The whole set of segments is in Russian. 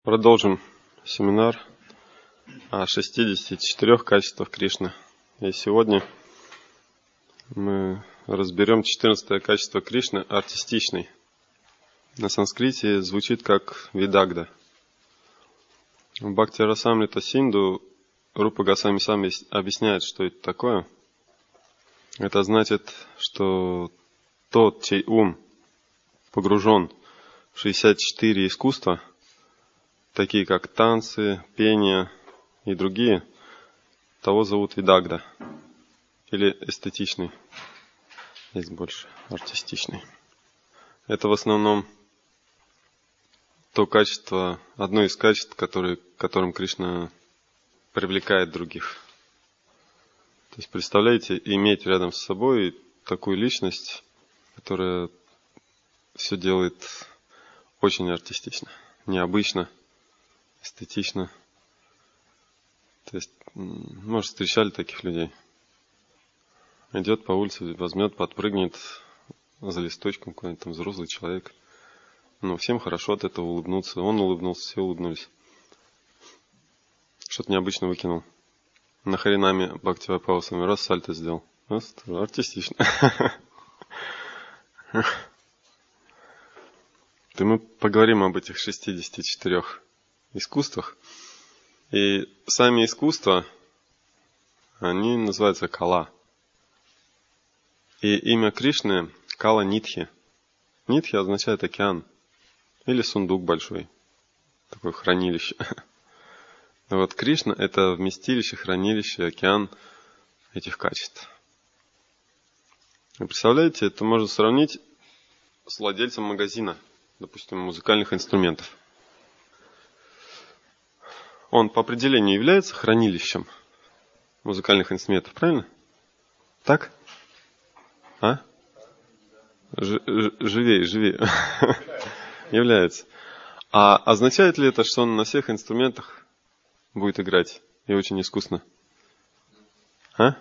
Продолжим семинар о 64 качествах Кришны. И сегодня мы разберем 14 качество Кришны – артистичный. На санскрите звучит как видагда. В Бхакти-расамрита Синду Рупа Госвами сам объясняет, что это такое. Это значит, что тот, чей ум погружен в 64 искусства, такие как танцы, пение и другие, того зовут видагда или эстетичный. Есть больше артистичный. Это в основном то качество, одно из качеств, которым Кришна привлекает других. То есть, представляете, иметь рядом с собой такую личность, которая все делает очень артистично, необычно, эстетично. То есть, может, встречали таких людей. Идет по улице, возьмет, подпрыгнет за листочком какой-нибудь там взрослый человек. Ну, всем хорошо от этого улыбнуться. Он улыбнулся, все улыбнулись. Что-то необычно выкинул. На Харинаме Бхактивайбхава Свами раз сальто сделал. Артистично. И мы поговорим об этих 64 искусствах. И сами искусства, они называются кала. И имя Кришны – Кала Нитхи. Нитхи означает океан. Или сундук большой. Такое хранилище. Но вот Кришна – это вместилище, хранилище, океан этих качеств. Вы представляете, это можно сравнить с владельцем магазина, допустим, музыкальных инструментов. Он по определению является хранилищем музыкальных инструментов, правильно? Так? А? Живее. Является. А означает ли это, что он на всех инструментах будет играть и очень искусно? А?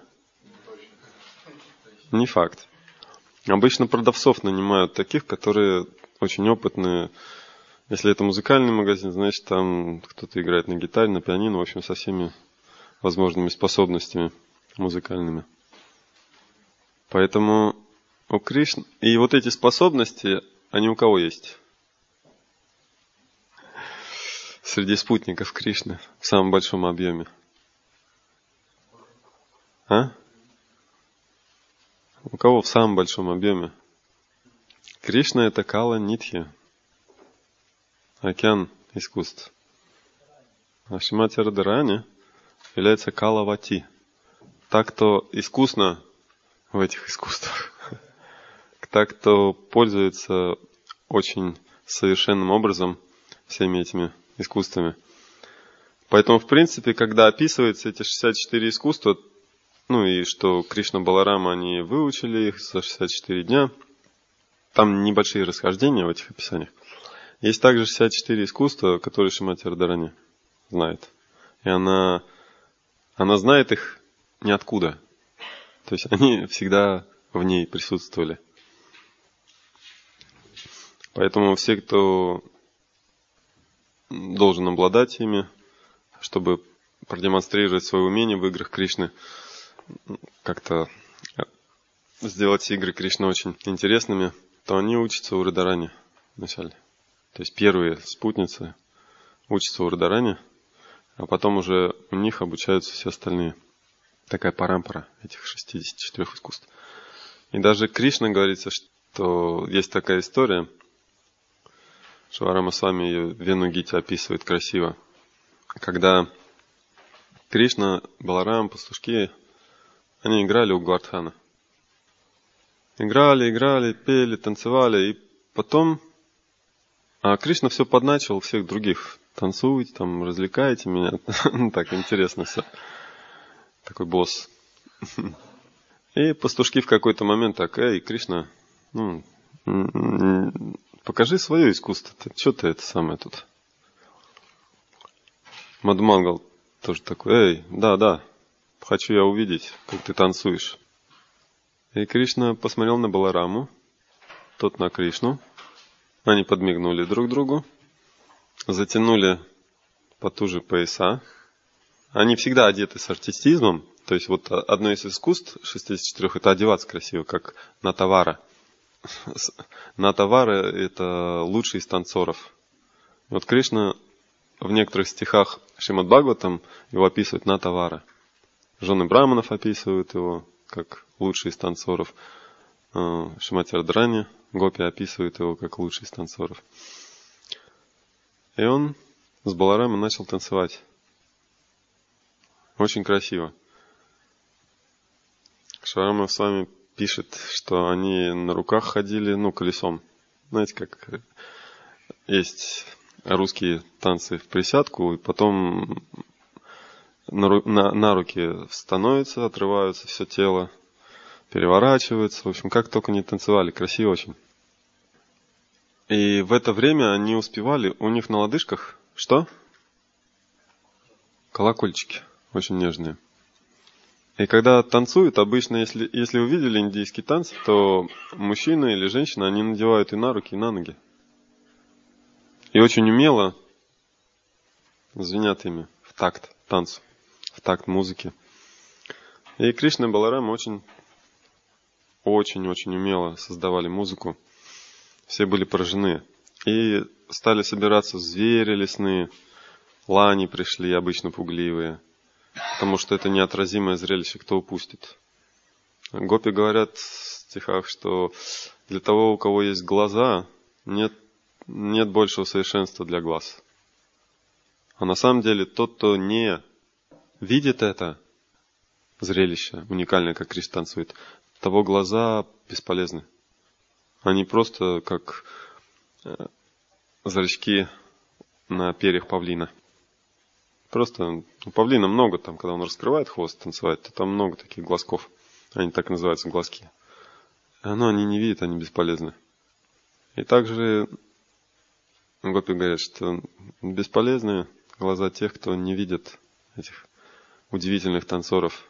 Не факт. Обычно продавцов нанимают таких, которые очень опытные. Если это музыкальный магазин, значит, там кто-то играет на гитаре, на пианино, в общем, со всеми возможными способностями музыкальными. Поэтому у Кришны... И вот эти способности, они у кого есть? Среди спутников Кришны в самом большом объеме. А? У кого в самом большом объеме? Кришна – это Кала Нитхи. Океан искусств. А Шримати Радхарани является Калавати. Так, кто искусно в этих искусствах. Так, кто пользуется очень совершенным образом всеми этими искусствами. Поэтому, в принципе, когда описываются эти 64 искусства, ну и что Кришна Баларама, они выучили их за 64 дня, там небольшие расхождения в этих описаниях. Есть также 64 искусства, которые Шримати Радхарани знает. И она знает их ниоткуда. То есть они всегда в ней присутствовали. Поэтому все, кто должен обладать ими, чтобы продемонстрировать свое умение в играх Кришны, как-то сделать игры Кришны очень интересными, то они учатся у Радхарани вначале. То есть первые спутницы учатся у Радхарани, а потом уже у них обучаются все остальные. Такая парампара этих 64 искусств. И даже Кришна говорится, что есть такая история, Шварама с вами ее в Вену-гите описывает красиво, когда Кришна, Баларам, пастушки, они играли у Гвардхана. Играли, пели, танцевали, и потом Кришна все подначивал всех других. Танцуйте, там, развлекайте меня. Так интересно все. Такой босс. И пастушки в какой-то момент так: эй, Кришна, покажи свое искусство. Что ты это самое тут? Мадхумангал тоже такой: эй, да, хочу я увидеть, как ты танцуешь. И Кришна посмотрел на Балараму, тот на Кришну. Они подмигнули друг другу, затянули потуже пояса. Они всегда одеты с артистизмом. То есть вот одно из искусств 64 это одеваться красиво, как Натавара. Натавара это лучший из танцоров. Вот Кришна в некоторых стихах Шримад Бхагаватам его описывает Натавара. Жены браманов описывают его как лучший из танцоров. Шримати Радхарани Гопи описывает его как лучший из танцоров. И он с Баларамой начал танцевать. Очень красиво. Шварама с вами пишет, что они на руках ходили, колесом. Знаете, как есть русские танцы в присядку, и потом на руки становятся, отрываются все тело, переворачиваются. В общем, как только не танцевали, красиво очень. И в это время они успевали, у них на лодыжках, что? Колокольчики, очень нежные. И когда танцуют, обычно, если вы видели индийский танц, то мужчина или женщина, они надевают и на руки, и на ноги. И очень умело звенят ими в такт танцу, в такт музыки. И Кришна и Баларама очень-очень умело создавали музыку. Все были поражены. И стали собираться звери лесные, лани пришли, обычно пугливые. Потому что это неотразимое зрелище, кто упустит. Гопи говорят в стихах, что для того, у кого есть глаза, нет большего совершенства для глаз. А на самом деле тот, кто не видит это зрелище, уникальное, как Кришна танцует, того глаза бесполезны. Они просто как зрачки на перьях павлина. Просто у павлина много, там, когда он раскрывает хвост, танцевать, то там много таких глазков. Они так называются, глазки. Но они не видят, они бесполезны. И также Гопи говорят, что бесполезны глаза тех, кто не видит этих удивительных танцоров.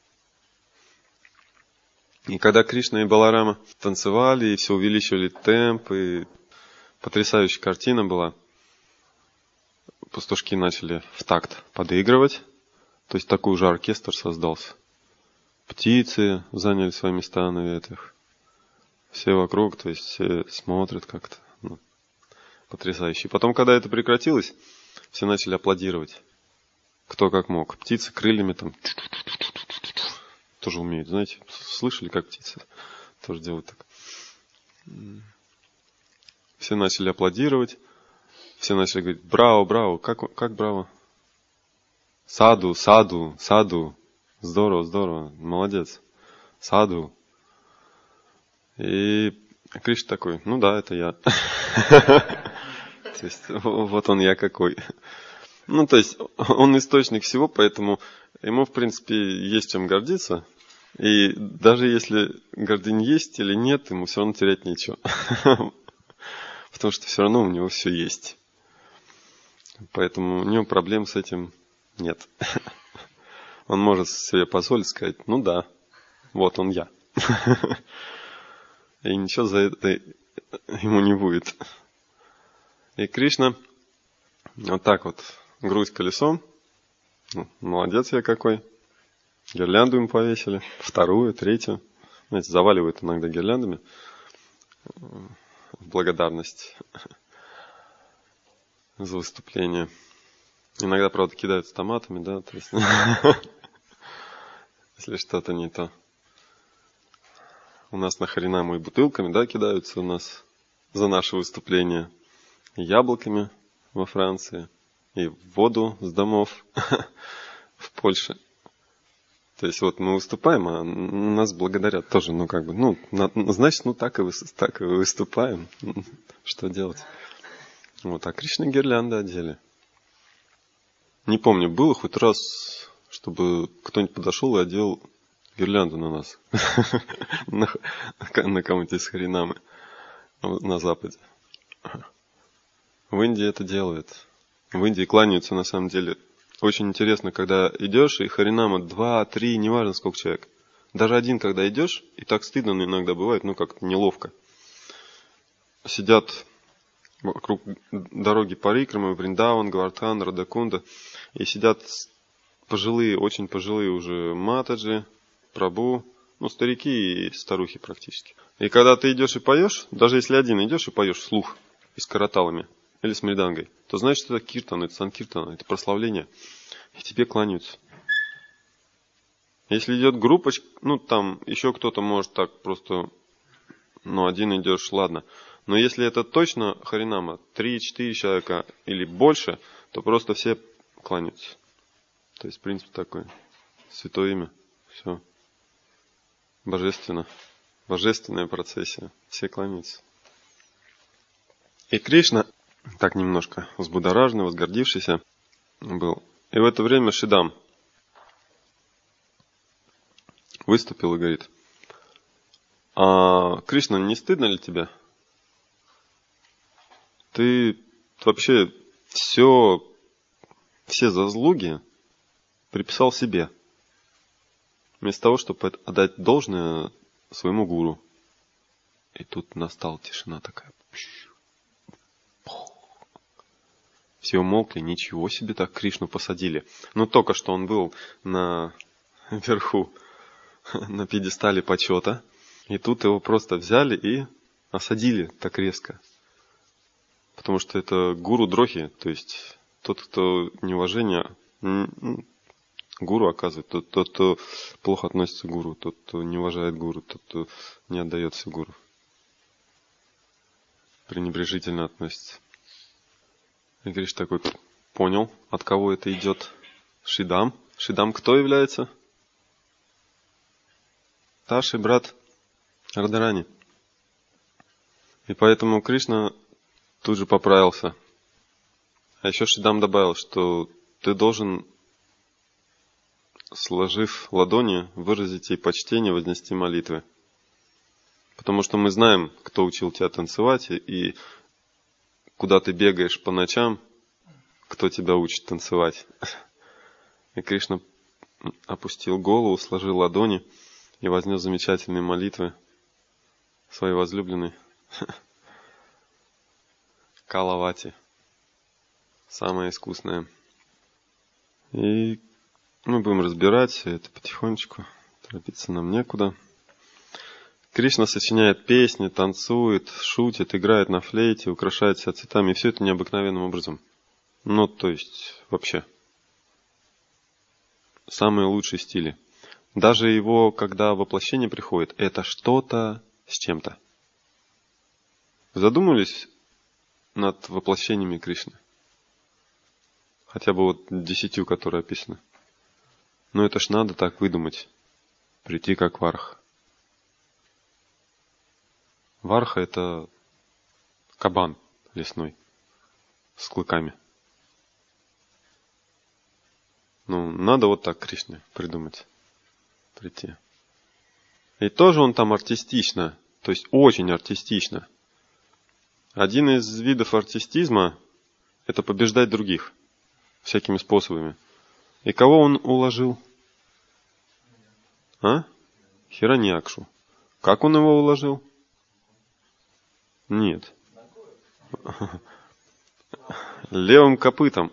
И когда Кришна и Баларама танцевали, и все увеличивали темп, и потрясающая картина была, пастушки начали в такт подыгрывать, то есть такой уже оркестр создался. Птицы заняли свои места на ветвях. Все вокруг, то есть все смотрят как-то. Потрясающе. И потом, когда это прекратилось, все начали аплодировать. Кто как мог. Птицы крыльями там тоже умеют. Знаете, слышали, как птицы тоже делают так. Все начали аплодировать. Все начали говорить: браво, браво. Как браво? Саду, саду, саду. Здорово, здорово. Молодец. Саду. И Кришна такой: ну да, это я. То есть, вот он я какой. То есть, он источник всего, поэтому ему, в принципе, есть чем гордиться. И даже если гордынь есть или нет, ему все равно терять нечего. Потому что все равно у него все есть. Поэтому у него проблем с этим нет. Он может себе позволить сказать: ну да, вот он я. И ничего за это ему не будет. И Кришна вот так вот, грудь колесом. Молодец я какой. Гирлянду им повесили. Вторую, третью. Знаете, заваливают иногда гирляндами. В благодарность за выступление. Иногда, правда, кидают с томатами, да, то есть, если что-то не то. У нас на Харинаму и бутылками, да, кидаются у нас за наше выступление. И яблоками во Франции, и воду с домов в Польше. То есть вот мы выступаем, а нас благодарят тоже, значит, так и выступаем. Что делать? Вот, а Кришна гирлянды одели. Не помню, было хоть раз, чтобы кто-нибудь подошел и одел гирлянду на нас. На кого-нибудь из Харинамы на Западе. В Индии это делают. В Индии кланяются, на самом деле. Очень интересно, когда идешь, и Харинама 2, 3, неважно сколько человек. Даже один, когда идешь, и так стыдно иногда бывает, как-то неловко. Сидят вокруг дороги Парикрамы, Вриндаван, Гавардхан, Радакунда. И сидят пожилые, очень пожилые уже матаджи, прабу, старики и старухи практически. И когда ты идешь и поешь, даже если один идешь и поешь вслух, и с караталами, или с мридангой, то знаешь, что это киртан, это санкиртан, это прославление. И тебе кланяются. Если идет группочка, там еще кто-то может так просто, один идешь, ладно. Но если это точно харинама, 3-4 человека или больше, то просто все кланяются. То есть принцип такой. Святое имя. Все. Божественно. Божественная процессия. Все кланяются. И Кришна, так немножко взбудораженный, возгордившийся был. И в это время Шидам выступил и говорит: а Кришна, не стыдно ли тебе? Ты вообще все заслуги приписал себе, вместо того, чтобы отдать должное своему гуру. И тут настала тишина такая. Все умолкли, ничего себе, так Кришну посадили. Только что он был наверху, на пьедестале почета, и тут его просто взяли и осадили так резко. Потому что это гуру дрохи, то есть тот, кто неуважение гуру оказывает, тот, кто плохо относится к гуру, тот, кто не уважает гуру, тот, кто не отдается гуру, пренебрежительно относится. И Кришна такой понял, от кого это идет. Шидам. Шидам кто является? Старший брат Радхарани. И поэтому Кришна тут же поправился. А еще Шидам добавил, что ты должен, сложив ладони, выразить ей почтение, вознести молитвы. Потому что мы знаем, кто учил тебя танцевать, и куда ты бегаешь по ночам, кто тебя учит танцевать. И Кришна опустил голову, сложил ладони и вознес замечательные молитвы своей возлюбленной Калавати. Самая искусная. И мы будем разбирать это потихонечку. Торопиться нам некуда. Кришна сочиняет песни, танцует, шутит, играет на флейте, украшает себя цветами. И все это необыкновенным образом. То есть, вообще. Самые лучшие стили. Даже его, когда воплощение приходит, это что-то с чем-то. Задумывались над воплощениями Кришны? Хотя бы 10, которые описаны. Но это ж надо так выдумать. Прийти как варх. Варха — это кабан лесной с клыками. Надо так Кришне придумать. Прийти. И тоже он там артистично, то есть очень артистично. Один из видов артистизма — это побеждать других всякими способами. И кого он уложил? Хираньякшу. Как он его уложил? Нет. Левым копытом.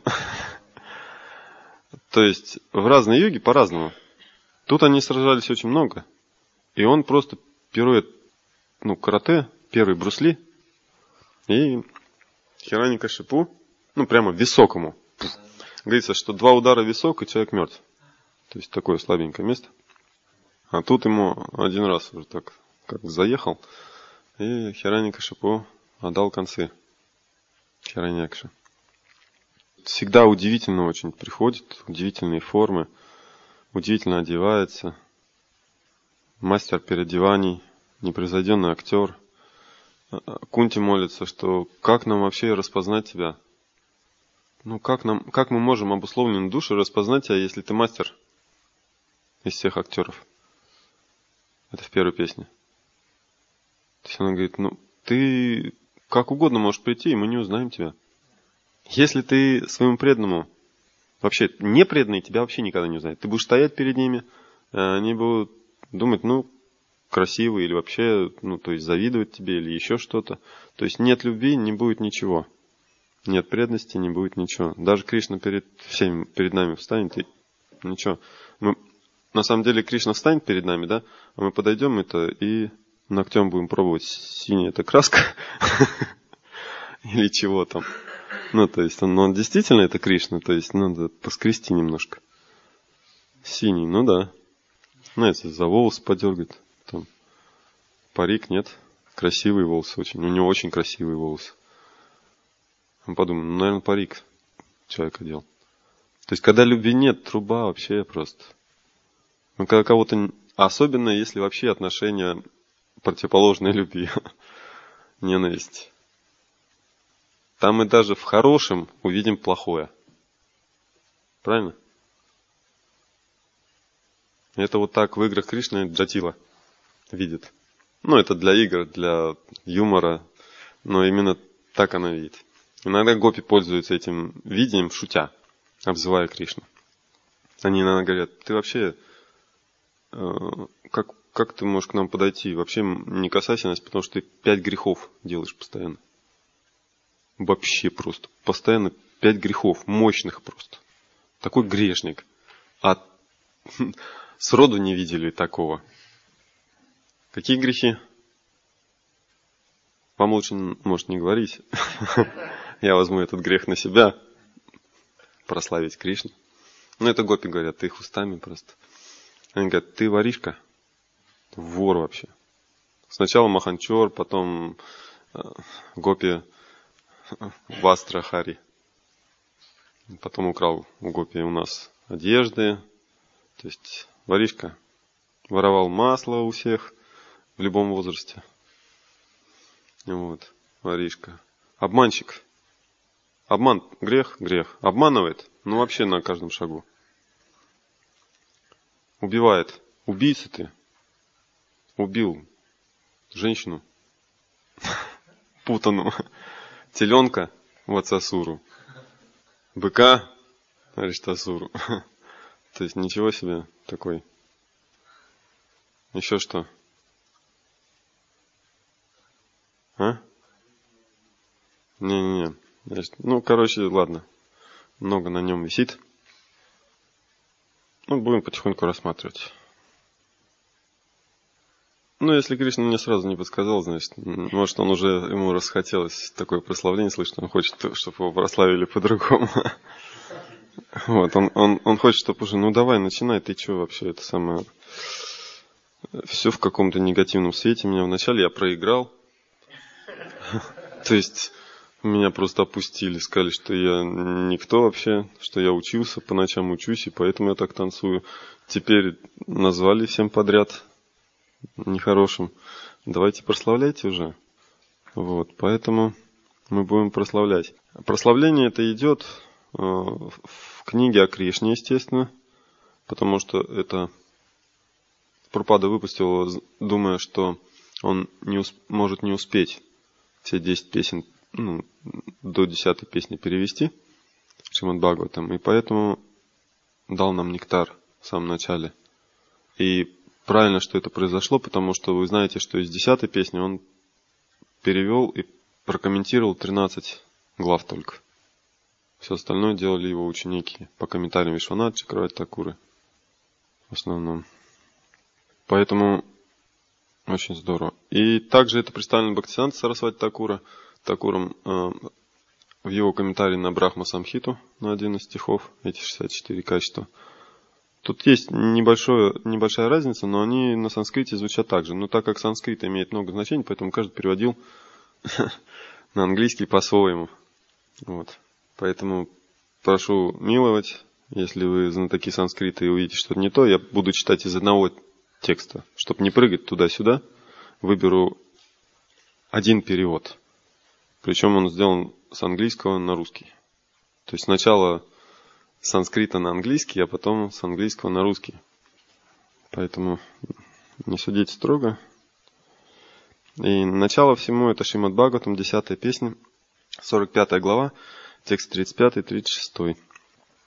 То есть в разные юги по-разному. Тут они сражались очень много. И он просто пируэт, карате, первый Брюс Ли, и Хираньякашипу, прямо високому. Говорится, что 2 удара в висок, и человек мертв. То есть такое слабенькое место. А тут ему один раз уже так как заехал, и Хираньякашипу отдал концы Хираньякши. Всегда удивительно очень приходит, удивительные формы, удивительно одевается. Мастер переодеваний, непревзойденный актер. Кунти молится, что как нам вообще распознать тебя? Как мы можем обусловленную душу распознать тебя, если ты мастер из всех актеров? Это в первой песне. То есть она говорит, ты как угодно можешь прийти, и мы не узнаем тебя. Если ты своему преданному, вообще непреданный, тебя вообще никогда не узнает. Ты будешь стоять перед ними, они будут думать, красивый или вообще, то есть завидовать тебе или еще что-то. То есть нет любви, не будет ничего. Нет преданности, не будет ничего. Даже Кришна перед нами встанет и ничего. На самом деле Кришна встанет перед нами, да, а мы подойдем и ногтем будем пробовать, синяя это краска или чего там. То есть он действительно это Кришна, то есть надо поскрести немножко. Синий, да. Знаете, за волосы подергать. Там парик нет. Красивые волосы очень. У него очень красивые волосы. Он подумал, наверное, парик человек одел. То есть, когда любви нет, труба вообще просто. Когда кого-то... Особенно, если вообще отношения противоположные любви. Ненависть. Там мы даже в хорошем увидим плохое. Правильно? Это вот так в играх Кришны Джатила видит. Это для игр, для юмора, но именно так она видит. Иногда гопи пользуются этим видением, шутя, обзывая Кришну. Они иногда говорят, ты вообще, как ты можешь к нам подойти? Вообще не касайся нас, потому что ты 5 грехов делаешь постоянно. Вообще просто. Постоянно 5 грехов, мощных просто. Такой грешник. А сроду не видели такого. Какие грехи? Вам лучше, может, не говорить. Я возьму этот грех на себя. Прославить Кришну. Это гопи говорят, ты их устами просто. Они говорят, ты воришка. Вор вообще. Сначала Маханчор, потом гопи Вастра Хари. Потом украл у гопи у нас одежды. То есть воришка. Воровал масло у всех в любом возрасте. Воришка. Обманщик. Обман, грех. Обманывает, вообще на каждом шагу. Убивает. Убийца ты. Убил женщину. Путану. Теленка Вацасуру. Быка Ариштасуру. То есть ничего себе такой. Еще что? А? Не. Ладно. Много на нем висит. Будем потихоньку рассматривать. Если Кришна мне сразу не подсказал, значит, может, ему расхотелось такое прославление слышать, он хочет, чтобы его прославили по-другому. Он хочет, чтобы уже, давай, начинай, ты что вообще, это самое... Все в каком-то негативном свете. Вначале я проиграл. То есть, меня просто опустили, сказали, что я никто вообще, что я учился, по ночам учусь, и поэтому я так танцую. Теперь назвали всем подряд нехорошим. Давайте прославляйте уже. Поэтому мы будем прославлять. Прославление это идет в книге о Кришне, естественно, потому что это Прабхупада выпустил, думая, что он может не успеть все 10 песен, до 10 песни перевести Шримад Бхагаватам, и поэтому дал нам нектар в самом начале. И правильно, что это произошло, потому что вы знаете, что из 10 песни он перевел и прокомментировал 13 глав только. Все остальное делали его ученики по комментариям Вишванат Чакраварти Такуры в основном. Поэтому очень здорово. И также это представлено Бхактисиданта Сарасвати Такуром в его комментарии на Брахма Самхиту, на один из стихов, эти 64 качества. Тут есть небольшая разница, но они на санскрите звучат так же. Но так как санскрит имеет много значений, поэтому каждый переводил на английский по-своему. Поэтому прошу миловать, если вы знатоки санскрита и увидите что-то не то, я буду читать из одного текста. Чтобы не прыгать туда-сюда, выберу один перевод. Причем он сделан с английского на русский. То есть сначала с санскрита на английский, а потом с английского на русский. Поэтому не судите строго. И начало всему это Шримад Бхагаватам, 10 песня, 45 глава, текст 35-36.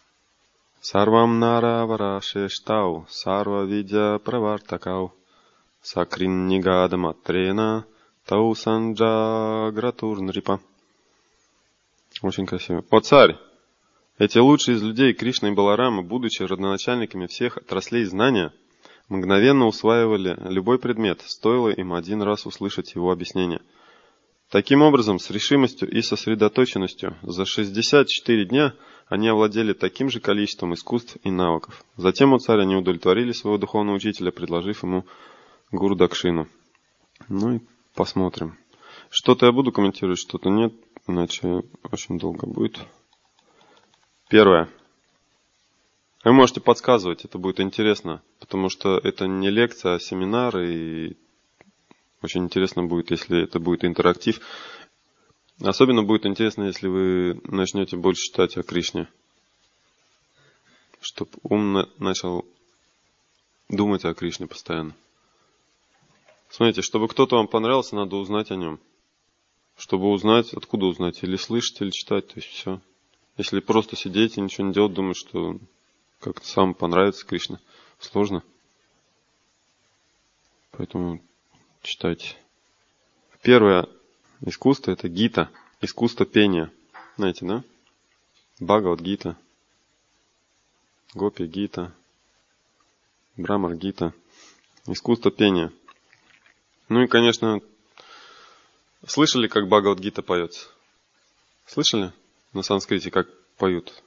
Сарвам нара вара шештау, сарва видя правартакау, Сакриннигадаматрена таусанджагратурнрипа. Очень красиво. О царь! Эти лучшие из людей Кришна и Баларама, будучи родоначальниками всех отраслей знания, мгновенно усваивали любой предмет, стоило им один раз услышать его объяснение. Таким образом, с решимостью и сосредоточенностью за 64 дня они овладели таким же количеством искусств и навыков. Затем, о царь, они удовлетворили своего духовного учителя, предложив ему гуру дакшину. Ну и посмотрим. Что-то я буду комментировать, что-то нет, иначе очень долго будет. Первое. Вы можете подсказывать, это будет интересно, потому что это не лекция, а семинар, и очень интересно будет, если это будет интерактив. Особенно будет интересно, если вы начнете больше читать о Кришне, чтобы ум начал думать о Кришне постоянно. Смотрите, чтобы кто-то вам понравился, надо узнать о нем. Чтобы узнать, откуда узнать, или слышать, или читать, то есть все. Если просто сидеть и ничего не делать, думать, что как-то сам понравится Кришна, сложно. Поэтому читайте. Первое искусство – это гита, искусство пения. Знаете, да? Бхагавад-гита, Гопи-гита, Брамар-гита. Искусство пения. Ну и, конечно, слышали, как Бхагавад-гита поется? Слышали на санскрите, как поют?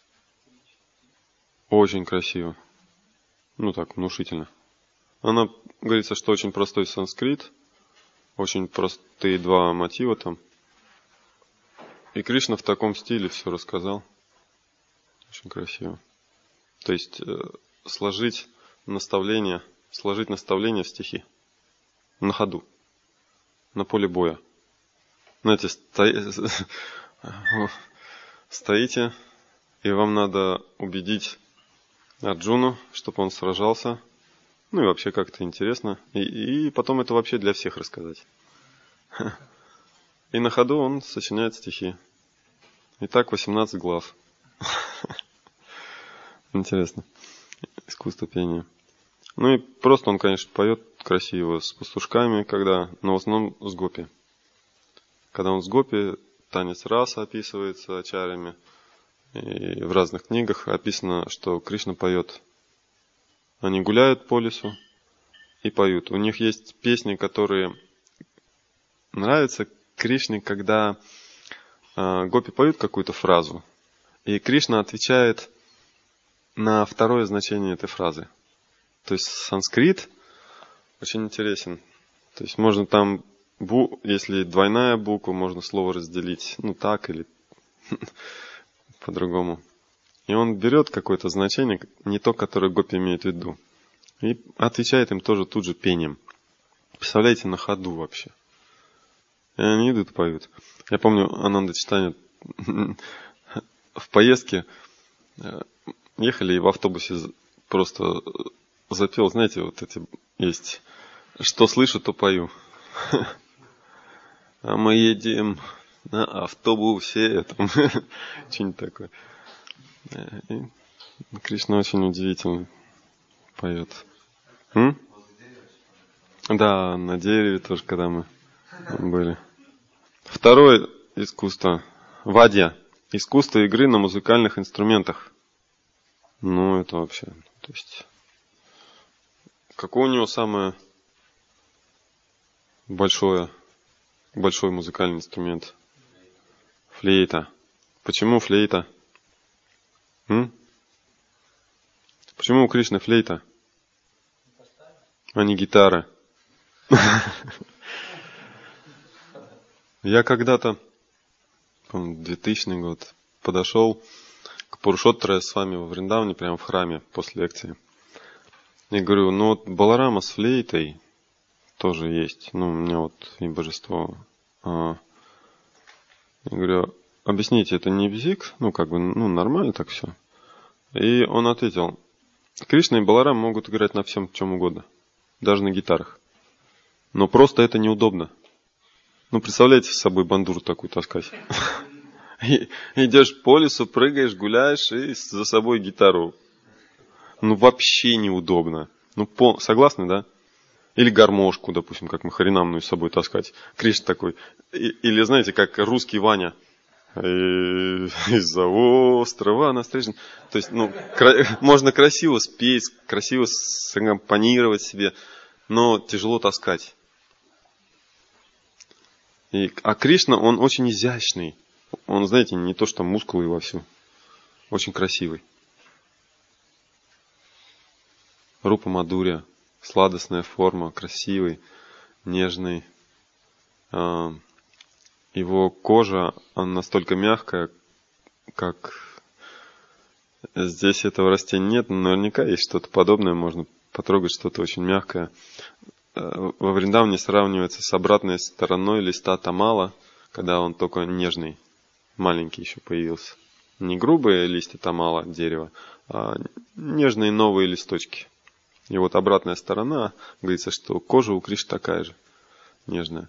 Очень красиво. Ну так, внушительно. Она, говорится, что очень простой санскрит, очень простые два мотива там. И Кришна в таком стиле все рассказал. Очень красиво. То есть сложить наставления в стихи. На ходу. На поле боя. Знаете, стоите, и вам надо убедить Арджуну, чтобы он сражался. Ну и вообще как-то интересно. И потом это вообще для всех рассказать. И на ходу он сочиняет стихи. И так 18 глав. Интересно. Искусство пения. Ну и просто он, конечно, поет красиво с пастушками, но в основном с гопи. Когда он с гопи, танец раса описывается ачарьями. И в разных книгах описано, что Кришна поет. Они гуляют по лесу и поют. У них есть песни, которые нравятся Кришне, когда гопи поют какую-то фразу. И Кришна отвечает на второе значение этой фразы. То есть санскрит очень интересен. То есть можно там, если двойная буква, можно слово разделить, ну так или по-другому. И он берет какое-то значение, не то, которое гопи имеет в виду, и отвечает им тоже тут же пением. Представляете, на ходу вообще. И они идут и поют. Я помню, Ананда Чайтанья в поездке ехали и в автобусе просто запел, знаете, вот эти есть, что слышу, то пою. А мы едем на автобусе, там, что-нибудь такое. И Кришна очень удивительно поет. Да, на дереве тоже, когда мы были. Второе искусство. Вадья. Искусство игры на музыкальных инструментах. Ну, это вообще, то есть, какой у него самый большой музыкальный инструмент? Флейта. Почему флейта? Почему у Кришны флейта, а не гитара? Я когда-то, 2000 год, подошел к Пурушоттара с вами во Вриндаване, прямо в храме, после лекции. И говорю, ну вот Баларама с флейтой тоже есть. Ну, у меня вот и божество. Я говорю, объясните, это не бзик? Ну, как бы, ну, нормально так все. И он ответил, Кришна и Баларам могут играть на всем, чем угодно. Даже на гитарах. Но просто это неудобно. Ну, представляете с собой бандуру такую таскать. Идешь по лесу, прыгаешь, гуляешь и за собой гитару. Ну, вообще неудобно. Ну, согласны, да? Или гармошку, допустим, как мы харинамную с собой таскать. Кришна такой. Или, знаете, как русский Ваня. Из-за острова настрижен. То есть, можно красиво спеть, красиво саккомпанировать себе, но тяжело таскать. А Кришна, он очень изящный. Он, знаете, не то, что мускулы вовсю. Очень красивый. Рупа Мадурья. Сладостная форма, красивый, нежный. Его кожа, она настолько мягкая, как здесь этого растения нет, но наверняка есть что-то подобное, можно потрогать что-то очень мягкое. Во Вриндаване сравнивается с обратной стороной листа тамала, когда он только нежный, маленький еще появился. Не грубые листья тамала, дерева, а нежные новые листочки. И вот обратная сторона, говорится, что кожа у Кришны такая же, нежная.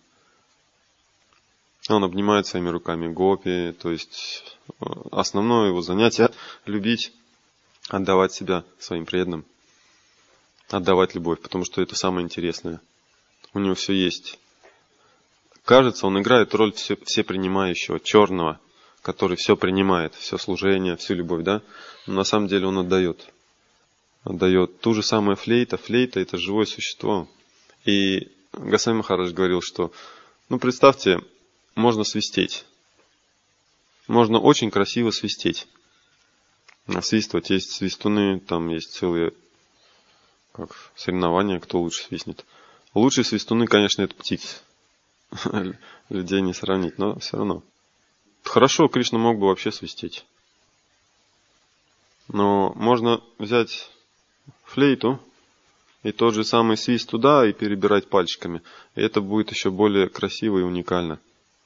Он обнимает своими руками гопи, то есть основное его занятие – любить, отдавать себя своим преданным, отдавать любовь, потому что это самое интересное. У него все есть. Кажется, он играет роль всепринимающего, черного, который все принимает, все служение, всю любовь, да? Но на самом деле он отдает. Отдает. Ту же самую флейта. Флейта – это живое существо. И Госвами Махарадж говорил, что, представьте, можно свистеть. Можно очень красиво свистеть. Свистывать. Есть свистуны, там есть целые соревнования, кто лучше свистнет. Лучшие свистуны, конечно, это птицы. Людей не сравнить, но все равно. Хорошо, Кришна мог бы вообще свистеть. Но можно взять флейту и тот же самый свист туда и перебирать пальчиками. И это будет еще более красиво и уникально.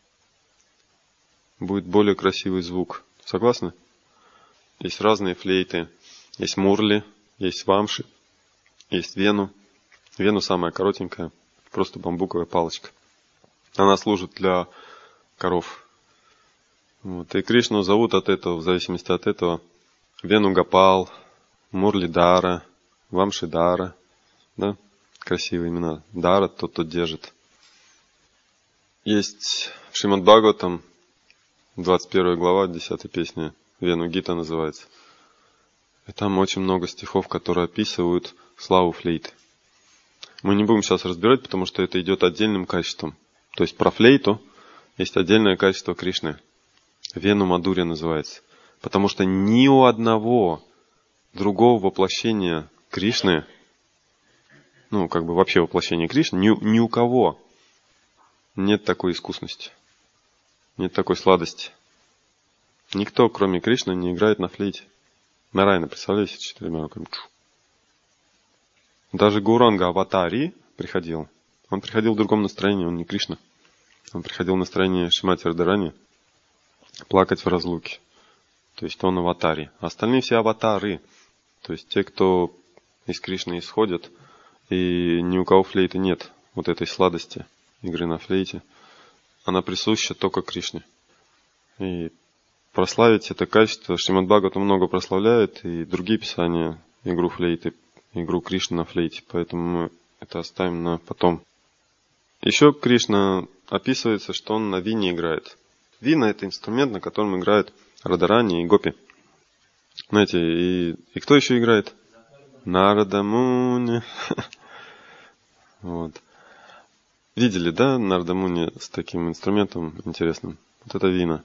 Будет более красивый звук. Согласны? Есть разные флейты. Есть мурли, есть вамши, есть вену. Вену самая коротенькая, просто бамбуковая палочка. Она служит для коров. И Кришну зовут от этого, в зависимости от этого, Вену Гопал, Мурли Дара, Вамши Дара. Да? Красивые имена. Дара, тот, кто держит. Есть в Шримад Бхагаватам, 21 глава, 10 песня, Вену Гита называется. И там очень много стихов, которые описывают славу флейты. Мы не будем сейчас разбирать, потому что это идет отдельным качеством. То есть про флейту есть отдельное качество Кришны. Вену Мадурья называется. Потому что ни у одного другого воплощения Кришны, вообще воплощения Кришны, ни у кого нет такой искусности. Нет такой сладости. Никто, кроме Кришны, не играет на флейте. Нарайна, представляете, 4 руками. Даже Гауранга Аватари приходил. Он приходил в другом настроении, он не Кришна. Он приходил в настроение Шримати Радхарани, плакать в разлуке. То есть он аватари. Остальные все аватары. То есть те, кто из Кришны исходят, и ни у кого флейты нет вот этой сладости игры на флейте. Она присуща только Кришне. И прославить это качество Шримад Бхагаватам много прославляет, и другие писания игру флейты, игру Кришны на флейте. Поэтому мы это оставим на потом. Еще Кришна описывается, что он на вине играет. Вина – это инструмент, на котором играют Радхарани и Гопи. Знаете, и кто еще играет? Нарада Муни. Вот. Видели, да, Нарада Муни с таким инструментом интересным? Вот это вина.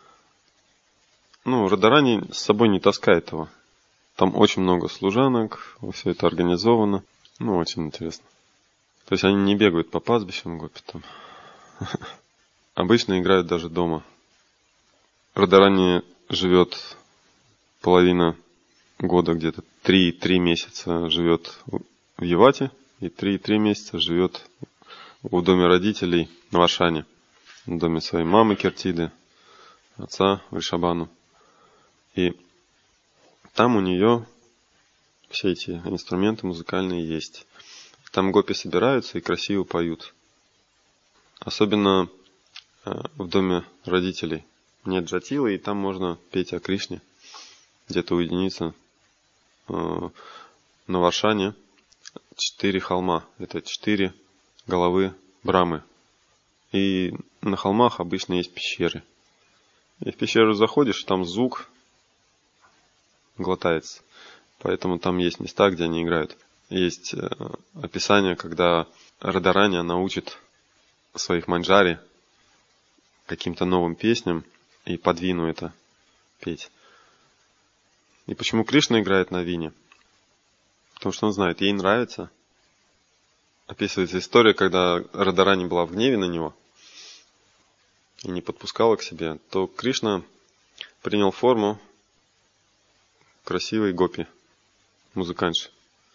Радхарани с собой не таскает его. Там очень много служанок, все это организовано. Очень интересно. То есть они не бегают по пастбищам Гопи там. Обычно играют даже дома. Радхарани живет половина года, где-то 3 месяца живет в Явате, и 3 месяца живет в доме родителей на Вашане, в доме своей мамы Киртиды, отца Вришабану. И там у нее все эти инструменты музыкальные есть. Там гопи собираются и красиво поют. Особенно в доме родителей. Нет джатилы, и там можно петь о Кришне, где-то уединиться на Варшане, 4 холма. Это 4 головы Брамы. И на холмах обычно есть пещеры. И в пещеру заходишь, там звук глотается. Поэтому там есть места, где они играют. Есть описание, когда Радарани, она учит своих манджари каким-то новым песням и под вину это петь. И почему Кришна играет на вине? Потому что он знает, ей нравится. Описывается история, когда Радарани была в гневе на него и не подпускала к себе, то Кришна принял форму красивой гопи, музыкантши.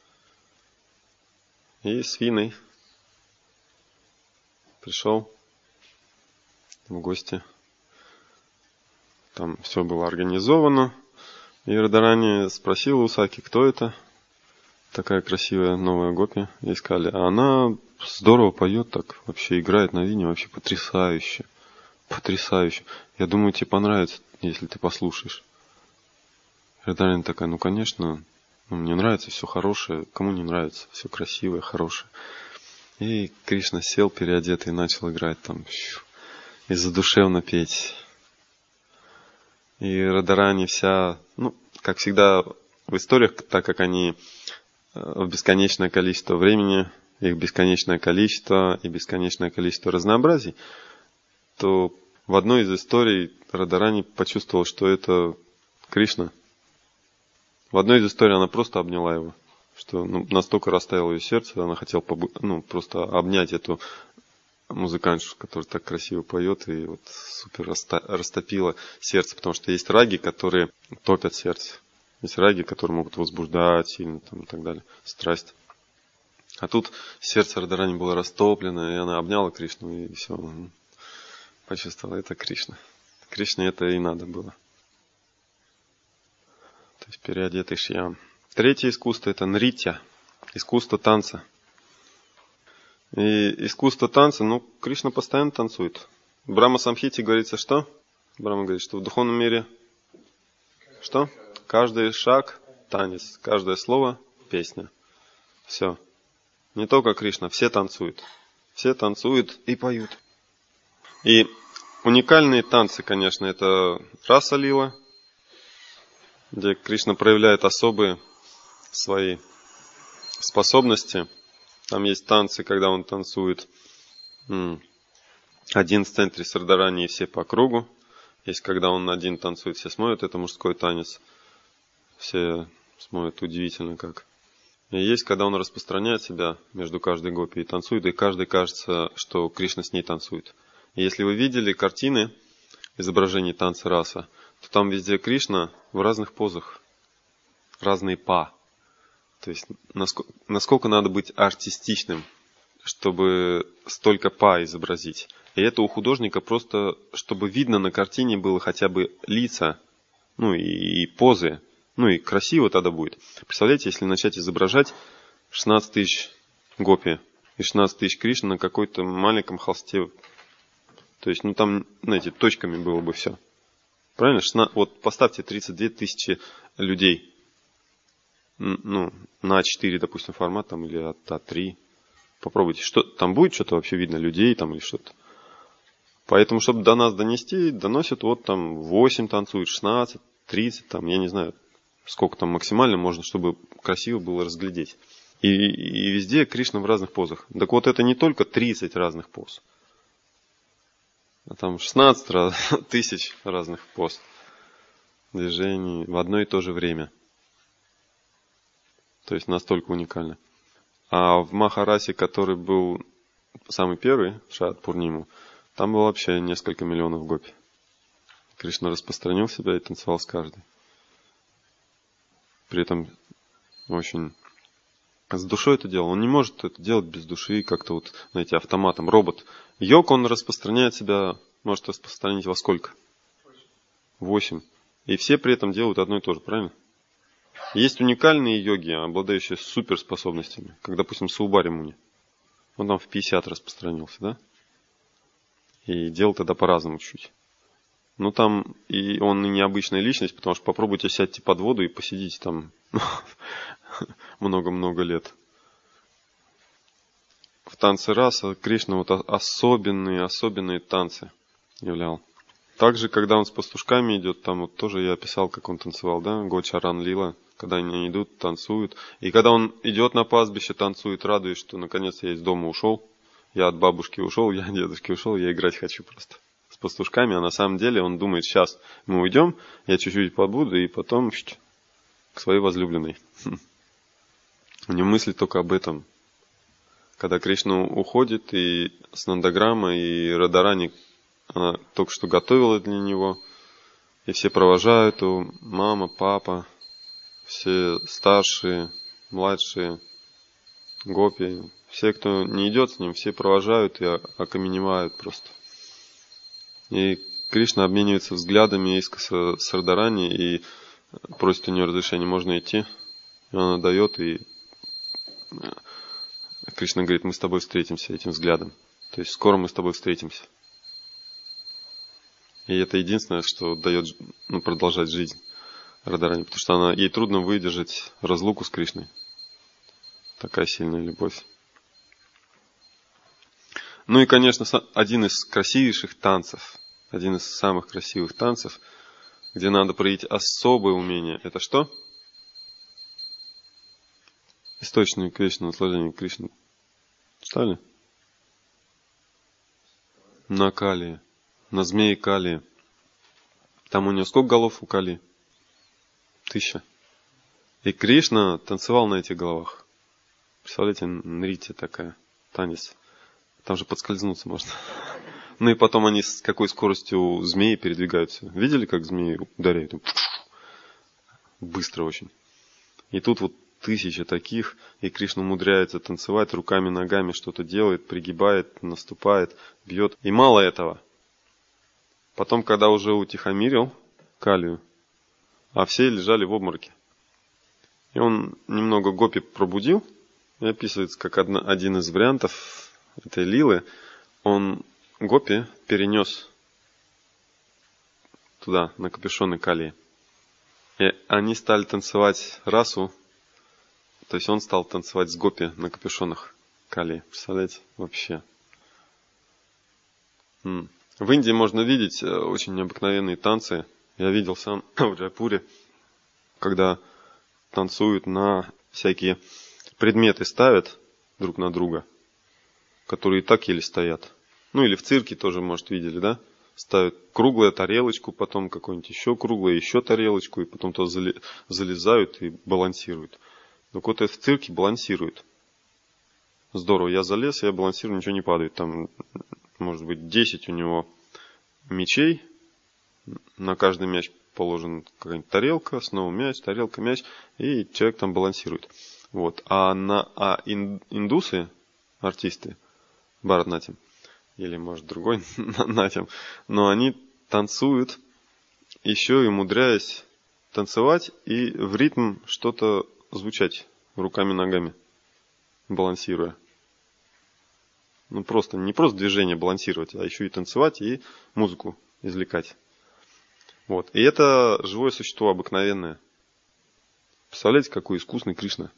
И с виной пришел в гости. Там все было организовано. И Радарани спросила у Саки, кто это? Такая красивая новая гопи. И сказали, а она здорово поет так, вообще играет на вине, вообще потрясающе. Потрясающе. Я думаю, тебе понравится, если ты послушаешь. Радарани такая, ну конечно, мне нравится все хорошее. Кому не нравится? Все красивое, хорошее. И Кришна сел переодетый и начал играть там. И задушевно петь. И Радарани вся, как всегда в историях, так как они в бесконечное количество времени, их бесконечное количество и бесконечное количество разнообразий, то в одной из историй Радарани почувствовал, что это Кришна. В одной из историй она просто обняла его, что настолько растаяло ее сердце, она хотела просто обнять эту музыкантшу, которая так красиво поет, и вот супер растопила сердце, потому что есть раги, которые топят сердце. Есть раги, которые могут возбуждать сильно и так далее, страсть. А тут сердце Радарани было растоплено, и она обняла Кришну, и все, почувствовала, это Кришна. Кришне это и надо было. То есть переодетый Шьям. Третье искусство – это нритья, искусство танца. И искусство танца, Кришна постоянно танцует. В Брахма Самхите говорится, что? Брахма говорит, что в духовном мире что? Каждый шаг – танец, каждое слово – песня. Все. Не только Кришна, все танцуют. Все танцуют и поют. И уникальные танцы, конечно, это Раса Лила, где Кришна проявляет особые свои способности. Там есть танцы, когда он танцует один в центре с Радарани и все по кругу. Есть, когда он один танцует, все смотрят, это мужской танец. Все смотрят удивительно как. И есть, когда он распространяет себя между каждой гопи и танцует, и каждый кажется, что Кришна с ней танцует. И если вы видели картины изображений танца раса, то там везде Кришна в разных позах, разные па. То есть, насколько надо быть артистичным, чтобы столько па изобразить. И это у художника просто, чтобы видно на картине было хотя бы лица, и позы, и красиво тогда будет. Представляете, если начать изображать 16 тысяч гопи и 16 тысяч Кришны на какой-то маленьком холсте. То есть, там, знаете, точками было бы все. Правильно? Вот поставьте 32 тысячи людей. На А4, допустим, формат там, или А3. Попробуйте. Что, там будет что-то вообще видно, людей там или что-то. Поэтому, чтобы до нас донести, доносят вот там 8 танцуют, 16, 30, там, я не знаю, сколько там максимально можно, чтобы красиво было разглядеть. И везде Кришна в разных позах. Так вот, это не только 30 разных поз, а там 16 тысяч разных поз движений в одно и то же время. То есть настолько уникально. А в Махарасе, который был самый первый, Шарад Пурниму, там было вообще несколько миллионов гопи. Кришна распространил себя и танцевал с каждой. При этом очень с душой это делал. Он не может это делать без души, как-то знаете, автоматом. Робот. Йог, он распространяет себя, может распространить во сколько? 8. И все при этом делают одно и то же, правильно? Есть уникальные йоги, обладающие суперспособностями, как, допустим, Саубари Муни. Он там в 50 распространился, да? И делал тогда по-разному чуть-чуть. Там и он и необычная личность, потому что попробуйте сядьте под воду и посидите там много-много лет. в танце раса Кришна вот особенные танцы являл. Также, когда он с пастушками идет, там вот тоже я описал, как он танцевал, да, Гочаран Лила, когда они идут, танцуют. И когда он идет на пастбище, танцует, радуясь, что наконец я из дома ушел, я от бабушки ушел, я от дедушки ушел, я играть хочу просто с пастушками, а на самом деле он думает, сейчас мы уйдем, я чуть-чуть побуду, и потом к своей возлюбленной. У него мысли только об этом. Когда Кришна уходит, и с Нандаграма, и Радарани, она только что готовила для него, и все провожают его, мама, папа, все старшие, младшие, гопи, все, кто не идет с ним, все провожают и окаменевают просто. И Кришна обменивается взглядами искоса с Радарани и просит у нее разрешения, можно идти. И она дает, и Кришна говорит, мы с тобой встретимся этим взглядом. То есть скоро мы с тобой встретимся. И это единственное, что дает продолжать жизнь Радарани, потому что ей трудно выдержать разлуку с Кришной. Такая сильная любовь. Ну и, конечно, один из красивейших танцев, один из самых красивых танцев, где надо проявить особое умение, это что? Источник Кришны, наслаждение Кришны. Читали? На Кали, на змее Кали. Там у него сколько голов у Кали? 1000. И Кришна танцевал на этих головах. Представляете, нритья такая, танец. Там же подскользнуться можно. Ну и потом они с какой скоростью змеи передвигаются. Видели, как змеи ударяют? Быстро очень. И тут вот 1000 таких, и Кришна умудряется танцевать руками, ногами, что-то делает, пригибает, наступает, бьет. И мало этого. Потом, когда уже утихомирил Калию, а все лежали в обмороке. И он немного гопи пробудил, и описывается как один из вариантов этой лилы. Он гопи перенес туда, на капюшоны Калии. И они стали танцевать расу, то есть он стал танцевать с гопи на капюшонах Калии. Представляете? Вообще. В Индии можно видеть очень необыкновенные танцы. Я видел сам в Джайпуре, когда танцуют на всякие предметы, ставят друг на друга, которые и так еле стоят. Ну или в цирке тоже, может, видели, да? Ставят круглую тарелочку, потом какую-нибудь еще круглую, еще тарелочку, и потом то залезают и балансируют. Так вот это в цирке балансирует. Здорово, я залез, я балансирую, ничего не падает. Там, может быть, 10 у него мячей. На каждый мяч положена какая-нибудь тарелка, снова мяч, тарелка, мяч, и человек там балансирует. Вот. А индусы, артисты, Бхаратнатьям, или, может, другой натям, но они танцуют, еще и умудряясь танцевать и в ритм что-то звучать руками-ногами, балансируя. Ну, просто, не просто движение балансировать, а еще и танцевать и музыку извлекать. Вот. И это живое существо обыкновенное. Представляете, какой искусный Кришна?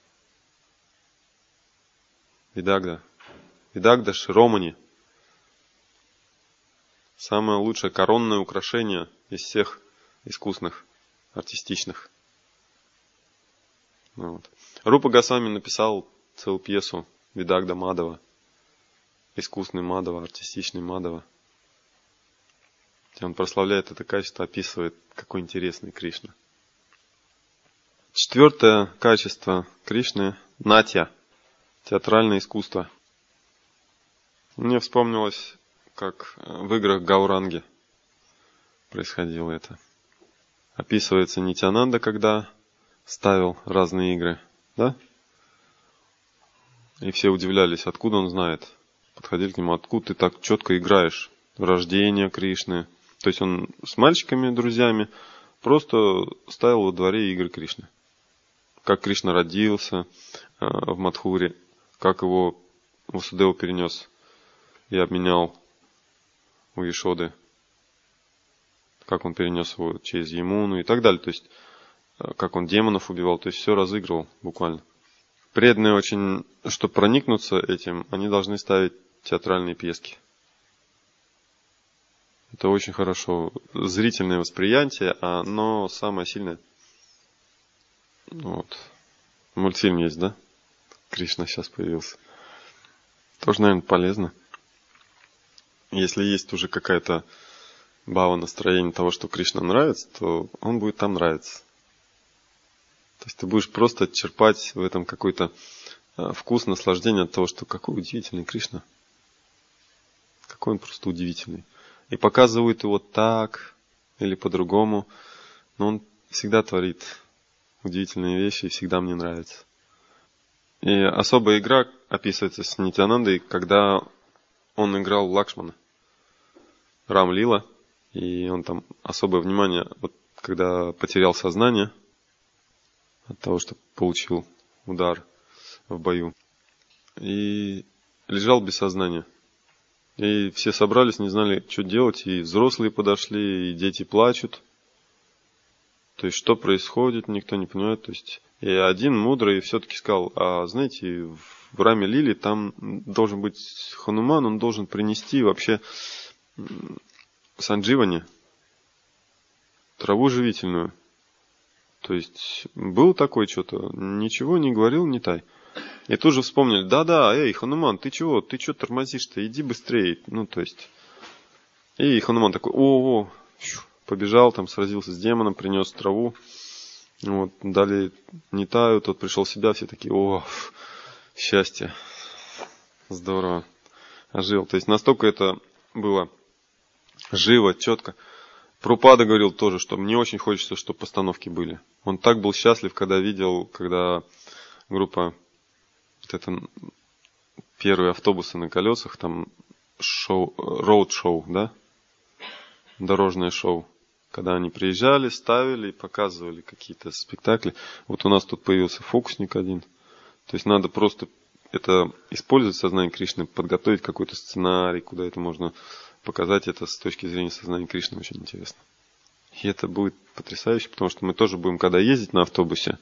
Видагда Широмани. Самое лучшее коронное украшение из всех искусных, артистичных. Вот. Рупа Госвами написал целую пьесу Видагда Мадава. Искусный Мадава, артистичный Мадава. Он прославляет это качество, описывает, какой интересный Кришна. 4 качество Кришны – натья, театральное искусство. Мне вспомнилось, как в играх Гауранги происходило это. Описывается Нитьянанда, когда ставил разные игры, да? И все удивлялись, откуда он знает. Подходили к нему, откуда ты так четко играешь? Рождение Кришны. То есть он с мальчиками, друзьями, просто ставил во дворе игры Кришны. Как Кришна родился в Мадхуре, как его Васудева перенес и обменял у Ешоды, как он перенес его через Ямуну и так далее. То есть, как он демонов убивал, то есть все разыгрывал буквально. преданные очень, чтобы проникнуться этим, они должны ставить театральные пьески. Это очень хорошо. Зрительное восприятие, но самое сильное. Вот. Мультфильм есть, да? Кришна сейчас появился. Тоже, наверное, полезно. Если есть уже какая-то бава настроение того, что Кришна нравится, то он будет там нравиться. То есть ты будешь просто черпать в этом какой-то вкус, наслаждение от того, что какой удивительный Кришна. Какой он просто удивительный. И показывают его так или по-другому, но он всегда творит удивительные вещи и всегда мне нравится. И особая игра описывается с Нитьянандой, когда он играл Лакшмана, Рам Лила, и он там особое внимание, вот когда потерял сознание от того, что получил удар в бою, и лежал без сознания. И все собрались, не знали, что делать, и взрослые подошли, и дети плачут. То есть, что происходит, никто не понимает. То есть, и один мудрый все-таки сказал, знаете, в Раме Лили там должен быть Хануман, он должен принести вообще сандживани, траву живительную. То есть, был такой что-то, ничего не говорил Нитай. И тут же вспомнили, да-да, эй, Хануман, ты чего тормозишь-то, иди быстрее. Ну, то есть, и Хануман такой, побежал, там сразился с демоном, принес траву. Вот, дали Нитаю, тот пришел в себя, все такие, счастье, здорово, ожил. То есть настолько это было живо, четко. Прабхупада говорил тоже, что мне очень хочется, чтобы постановки были. Он так был счастлив, когда видел, когда группа, вот это первые автобусы на колесах, там роуд-шоу, да, дорожное шоу. Когда они приезжали, ставили и показывали какие-то спектакли. Вот у нас тут появился фокусник один. То есть надо просто это использовать сознание Кришны, подготовить какой-то сценарий, куда это можно показать. Это с точки зрения сознания Кришны очень интересно. И это будет потрясающе, потому что мы тоже будем, когда ездить на автобусе,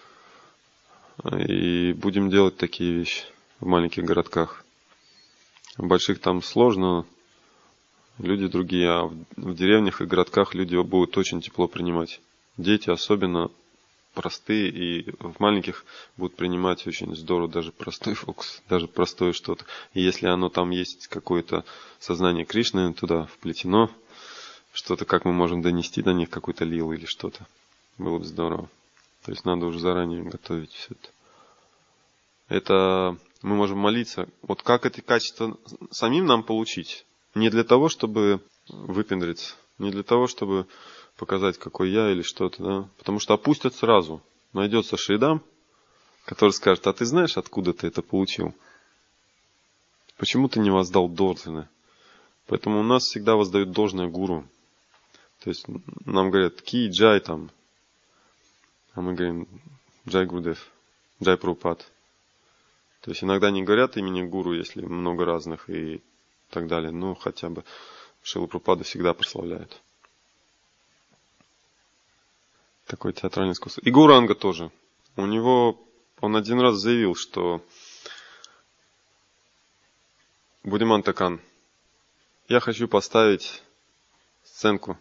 и будем делать такие вещи в маленьких городках. В больших там сложно, люди другие, а в деревнях и городках люди будут очень тепло принимать. Дети особенно простые, и в маленьких будут принимать очень здорово даже простой фокус, даже простое что-то. И если оно там есть, какое-то сознание Кришны туда вплетено, что-то, как мы можем донести до них, какой-то лил или что-то, было бы здорово. То есть надо уже заранее готовить все это. Это мы можем молиться. Вот как это качество самим нам получить? Не для того, чтобы выпендриться, не для того, чтобы показать, какой я или что-то, да. Потому что опустят сразу. Найдется шейдам, который скажет, а ты знаешь, откуда ты это получил? Почему ты не воздал должное? Поэтому у нас всегда воздают должное гуру. То есть нам говорят, ки, джай там. А мы говорим, джай Гурудев, джай Прабхупад. То есть иногда не говорят имени гуру, если много разных и так далее. Но хотя бы Шрила Прабхупада всегда прославляют. Такое театральное искусство. И Гауранга тоже. Он один раз заявил, что Будиман Такан, я хочу поставить сценку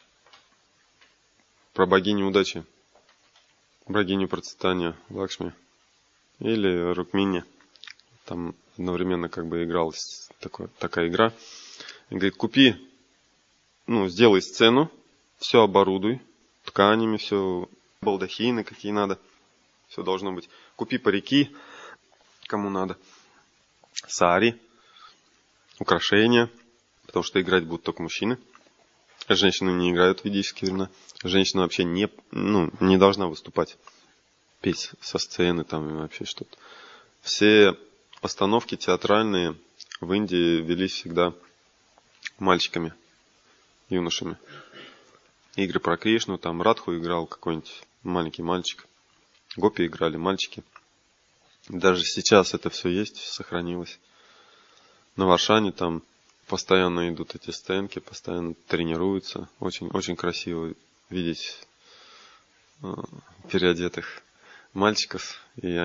про богиню удачи, богиню процветания Лакшми или Рукмини. Там одновременно как бы игралась такая игра. И говорит, сделай сцену, все оборудуй, тканями, все, балдахины какие надо, все должно быть. Купи парики, кому надо, сари, украшения, потому что играть будут только мужчины. Женщины не играют в ведические времена. Женщина вообще не должна выступать, петь со сцены там и вообще что-то. Все постановки театральные в Индии велись всегда мальчиками, юношами. Игры про Кришну, там Радху играл какой-нибудь маленький мальчик. Гопи играли мальчики. Даже сейчас это все есть, сохранилось. На Варшане там постоянно идут эти сценки, постоянно тренируются. Очень, очень красиво видеть переодетых мальчиков. И они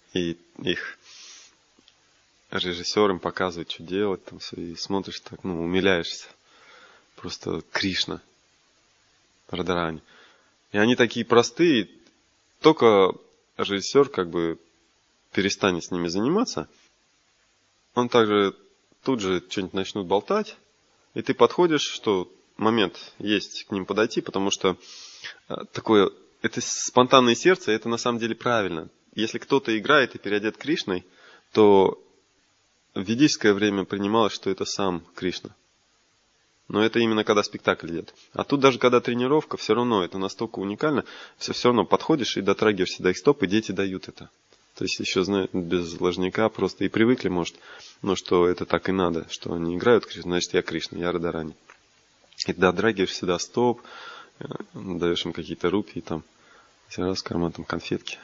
и их режиссер им показывает, что делать, там все, и смотришь так, умиляешься. Просто Кришна, Радharani. И они такие простые, только режиссер перестанет с ними заниматься, он также тут же что-нибудь начнут болтать, и ты подходишь, что момент есть к ним подойти, потому что такое, это спонтанное сердце, это на самом деле правильно. Если кто-то играет и переодет Кришной, то в ведическое время принималось, что это сам Кришна. Но это именно когда спектакль идет. А тут даже когда тренировка, все равно это настолько уникально, все равно подходишь и дотрагиваешься до их стоп, и дети дают это. То есть еще, без ложника просто и привыкли, может, что это так и надо, что они играют Кришну, значит я Кришна, я Радharani. И ты дотрагиваешься до стоп, даешь им какие-то рупии, там, все раз в карман, там, конфетки.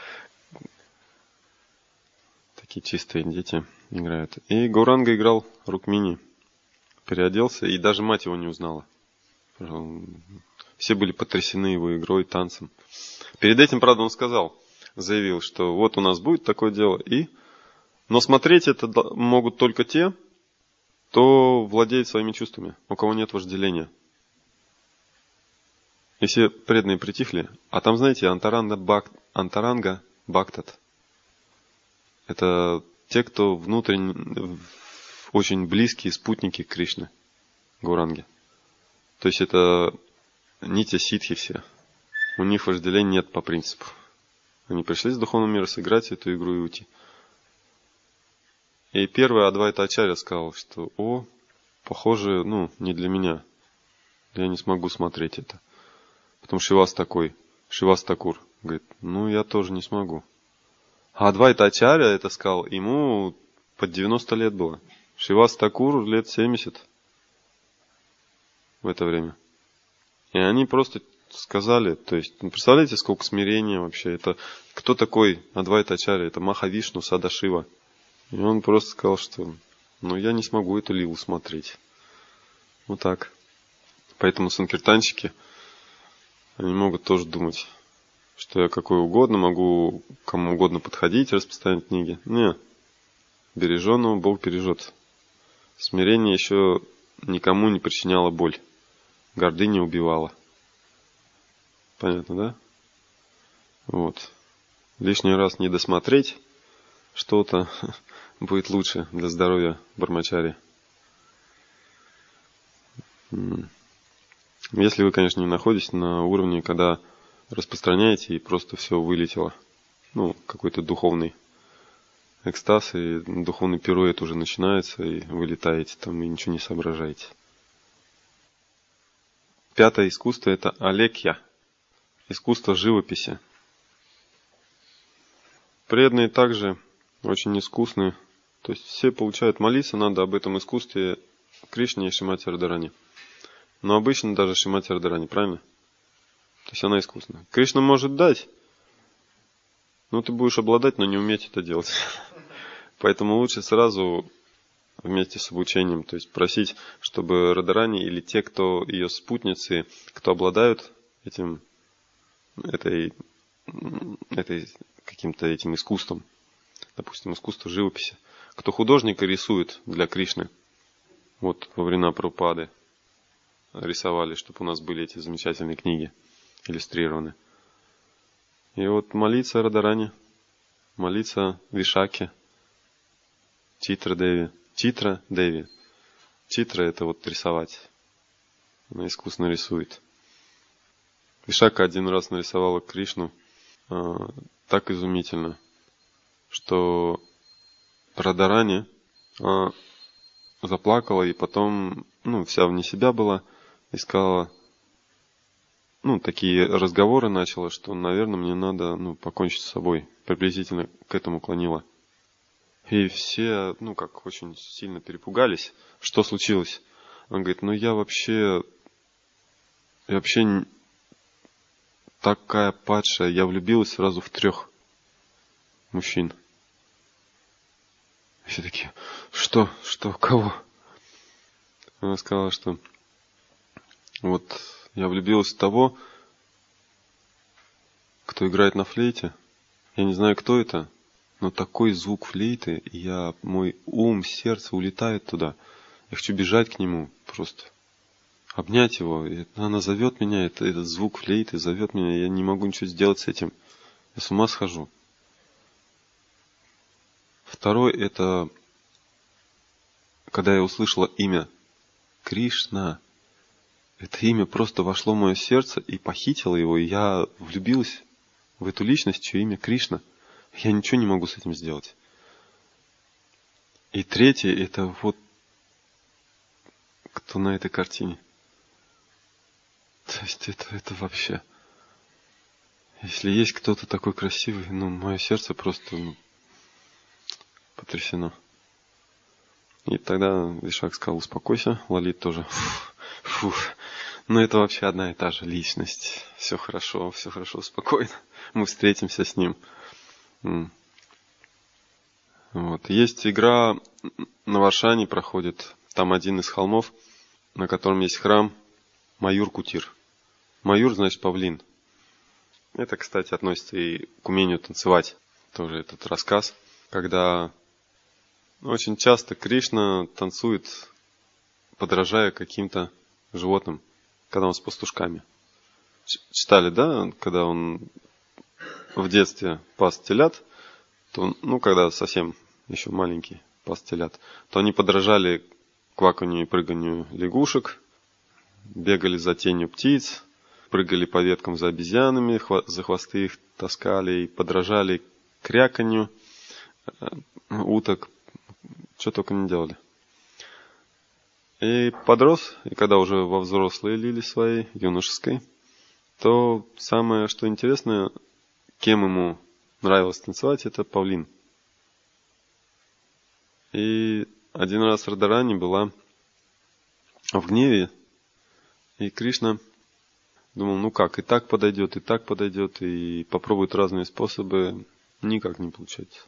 Такие чистые дети играют. И Гауранга играл Рукмини, переоделся, и даже мать его не узнала. Все были потрясены его игрой, танцем. Перед этим, правда, он заявил, что вот у нас будет такое дело, но смотреть это могут только те, кто владеет своими чувствами, у кого нет вожделения. И все преданные притихли. А там, знаете, Антаранга Бхактат. Это те, кто внутренне очень близкие спутники Кришны, Гауранги. То есть это нитя ситхи все. У них вожделения нет по принципу. Они пришли с духовного мира сыграть эту игру и уйти. И первый Адвайта Ачарья сказал, что похоже, не для меня. Я не смогу смотреть это. Потом Шивас Такур, говорит, я тоже не смогу. А Адвайта Ачарья это сказал, ему под 90 лет было. Шивас Такур лет 70 в это время. И они просто сказали, то есть, представляете, сколько смирения вообще. Это кто такой Адвайта Ачарья? Это Махавишну Садашива. И он просто сказал, что я не смогу эту лилу смотреть. Вот так. Поэтому санкиртанщики, они могут тоже думать, что я какой угодно, могу кому угодно подходить, распространять книги. Не, береженного Бог бережет. Смирение еще никому не причиняло боль. Гордыня убивала. Понятно, да? Вот. Лишний раз не досмотреть что-то будет лучше для здоровья Бармачари. Если вы, конечно, не находитесь на уровне, когда распространяете и просто все вылетело. Какой-то духовный экстаз, и духовный пируэт уже начинается, и вы летаете там, и ничего не соображаете. Пятое искусство – это алекья, искусство живописи. Преданные также очень искусны, то есть все получают молиться, надо об этом искусстве Кришне и Шримати Радхарани. Но обычно даже Шримати Радхарани, правильно? То есть она искусна. Кришна может дать, но ты будешь обладать, но не уметь это делать. Поэтому лучше сразу вместе с обучением, то есть просить, чтобы Радхарани или те, кто ее спутницы, кто обладают этой каким-то этим искусством, допустим, искусство живописи, кто художника рисует для Кришны, вот во времена Прабхупады рисовали, чтобы у нас были эти замечательные книги иллюстрированы. И вот молиться Радхарани, молиться Вишаке, Читра Деви. Читра это вот рисовать. Она искусно рисует. Вишака один раз нарисовала Кришну так изумительно, что Радхарани заплакала и потом, вся вне себя была, и сказала, такие разговоры начала, что, наверное, мне надо, покончить с собой. Приблизительно к этому клонила. И все, очень сильно перепугались. Что случилось? Он говорит, я вообще такая падшая, я влюбилась сразу в 3 мужчин. Все такие, что, кого? Она сказала, что вот я влюбилась в того, кто играет на флейте. Я не знаю, кто это, но такой звук флейты, и мой ум, сердце улетает туда. Я хочу бежать к нему просто, обнять его. И она зовет меня, этот звук флейты зовет меня, я не могу ничего сделать с этим. Я с ума схожу. Второй, это когда я услышала имя Кришна. Это имя просто вошло в мое сердце и похитило его, и я влюбилась в эту личность, чье имя Кришна. Я ничего не могу с этим сделать. И третье, это вот кто на этой картине. То есть это вообще... Если есть кто-то такой красивый, мое сердце просто потрясено. И тогда Вишак сказал: успокойся, Лалит тоже. Но это вообще одна и та же личность. Все хорошо, спокойно. Мы встретимся с ним. Вот. Есть игра на Варшане проходит. Там один из холмов, на котором есть храм Маюр-Кутир. Маюр значит павлин. Это, кстати, относится и к умению танцевать. Тоже этот рассказ, когда очень часто Кришна танцует, подражая каким-то животным, когда он с пастушками. Читали, да, когда он в детстве пас телят, то, когда совсем еще маленький пас телят, то они подражали кваканью и прыганию лягушек, бегали за тенью птиц, прыгали по веткам за обезьянами, за хвосты их таскали и подражали кряканью уток, что только не делали. И подрос, и когда уже во взрослые лили своей, юношеской, то самое, что интересное, кем ему нравилось танцевать, это павлин. И один раз Радхарани была в гневе, и Кришна думал, и так подойдет, и попробует разные способы, никак не получается.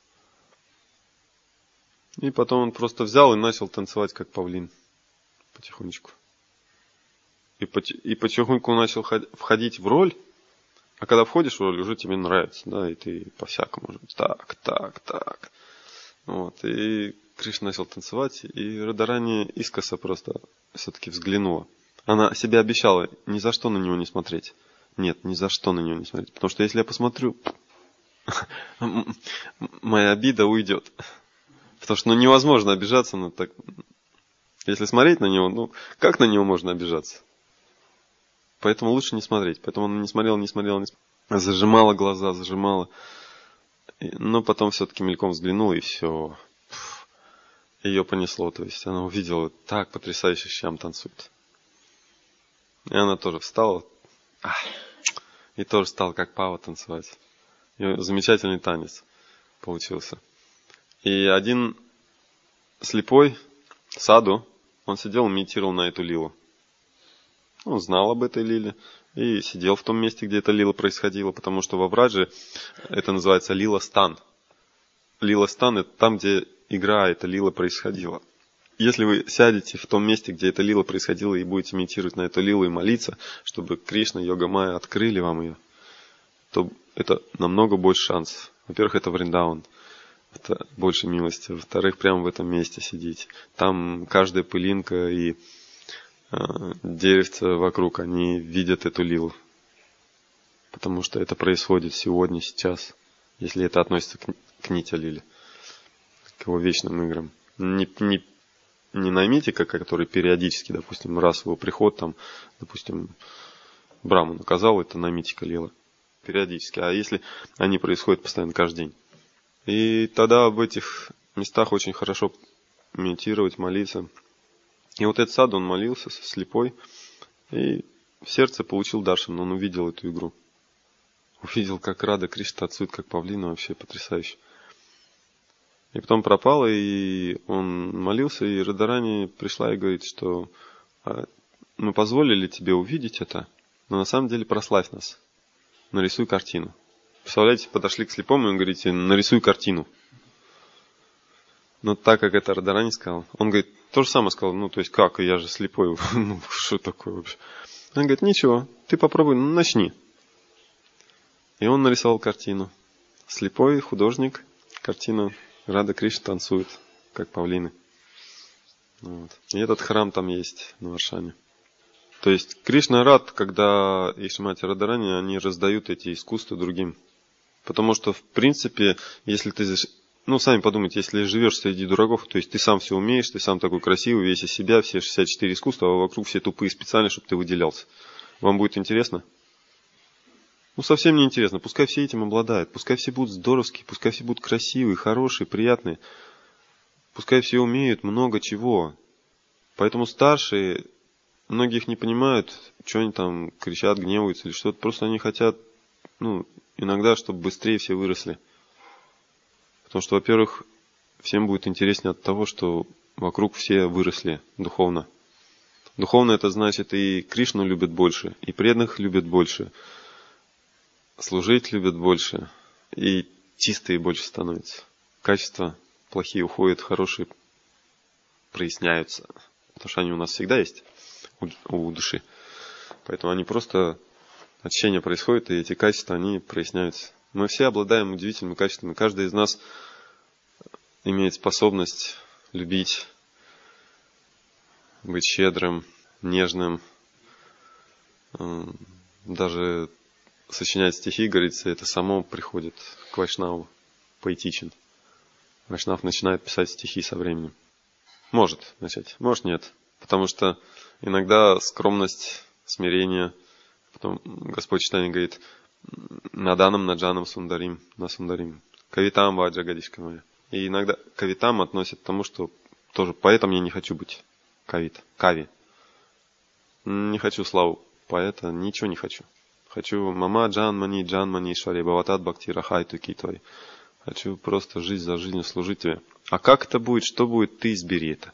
И потом он просто взял и начал танцевать как павлин, потихонечку. И потихоньку начал входить в роль, а когда входишь в роль, уже тебе нравится, да, и ты по-всякому уже так. Вот, и Кришна начал танцевать, и Радхарани искоса просто все-таки взглянула. Она себе обещала ни за что на него не смотреть. Нет, ни за что на него не смотреть. Потому что если я посмотрю, моя обида уйдет. Потому что невозможно обижаться на так. Если смотреть на него, как на него можно обижаться? Поэтому лучше не смотреть. Поэтому она не смотрела. Зажимала глаза. Но потом все-таки мельком взглянула, и все. Ее понесло. То есть она увидела, так потрясающе щам танцует. И она тоже встала. И тоже стала как пава танцевать. И замечательный танец получился. И один слепой, саду, он сидел и медитировал на эту лилу. Он знал об этой лиле и сидел в том месте, где эта лила происходила, потому что во Врадже это называется лила-стан. Лила-стан – это там, где игра, эта лила происходила. Если вы сядете в том месте, где эта лила происходила, и будете медитировать на эту лилу и молиться, чтобы Кришна и Йога-майя открыли вам ее, то это намного больше шансов. Во-первых, это Вриндаван. Это больше милости. Во-вторых, прямо в этом месте сидеть. Там каждая пылинка и деревца вокруг, они видят эту лилу. Потому что это происходит сегодня, сейчас. Если это относится к Нитя-лиле. К его вечным играм. Не наймитика, который периодически, допустим, раз его приход, там, допустим, Брахму наказал, это наймитика лила. Периодически. А если они происходят постоянно каждый день. И тогда в этих местах очень хорошо медитировать, молиться. И вот этот саду, он молился, слепой, и в сердце получил даршан, он увидел эту игру. Увидел, как Рада Кришна танцует, как павлин, вообще потрясающе. И потом пропало, и он молился, и Радхарани пришла и говорит, что мы позволили тебе увидеть это, но на самом деле прославь нас, нарисуй картину. Представляете, подошли к слепому и говорите, нарисуй картину. Но так как это Радхарани сказал, он говорит, то же самое сказал, то есть как, я же слепой, что такое вообще? Он говорит, ничего, ты попробуй, начни. И он нарисовал картину. Слепой художник, Картина Рада Кришна танцует, как павлины. Вот. И этот храм там есть на Варшане. То есть Кришна и Рад, когда и Шримати Радхарани, они раздают эти искусства другим. Потому что, в принципе, если ты, сами подумайте, если живешь среди дураков, то есть ты сам все умеешь, ты сам такой красивый, весь из себя, все 64 искусства, а вокруг все тупые специально, чтобы ты выделялся. Вам будет интересно? Совсем не интересно. Пускай все этим обладают. Пускай все будут здоровские, пускай все будут красивые, хорошие, приятные. Пускай все умеют много чего. Поэтому старшие, многих не понимают, что они там кричат, гневаются или что-то. Просто они хотят, иногда, чтобы быстрее все выросли. Потому что, во-первых, всем будет интереснее от того, что вокруг все выросли духовно. Духовно это значит и Кришну любят больше, и преданных любят больше, служить любят больше, и чистые больше становятся. Качества плохие уходят, хорошие проясняются. Потому что они у нас всегда есть у души. Поэтому они просто, очищение происходит, и эти качества, они проясняются. Мы все обладаем удивительными качествами. Каждый из нас имеет способность любить, быть щедрым, нежным. Даже сочинять стихи, говорится, это само приходит к Вайшнаву, поэтичен. Вайшнав начинает писать стихи со временем. Может начать, может нет. Потому что иногда скромность, смирение, потом Господь Чайтанья говорит, наданам наджанам сундарим, на сундарим, кавитам ваджа гадишка моя. И иногда кавитам относят к тому, что тоже поэтом я не хочу быть кави. Не хочу славу поэта, ничего не хочу. Хочу мама джанмани швари, баватат бхакти рахай туки твой. Хочу просто жизнь за жизнью служить тебе. А как это будет, что будет, ты избери это.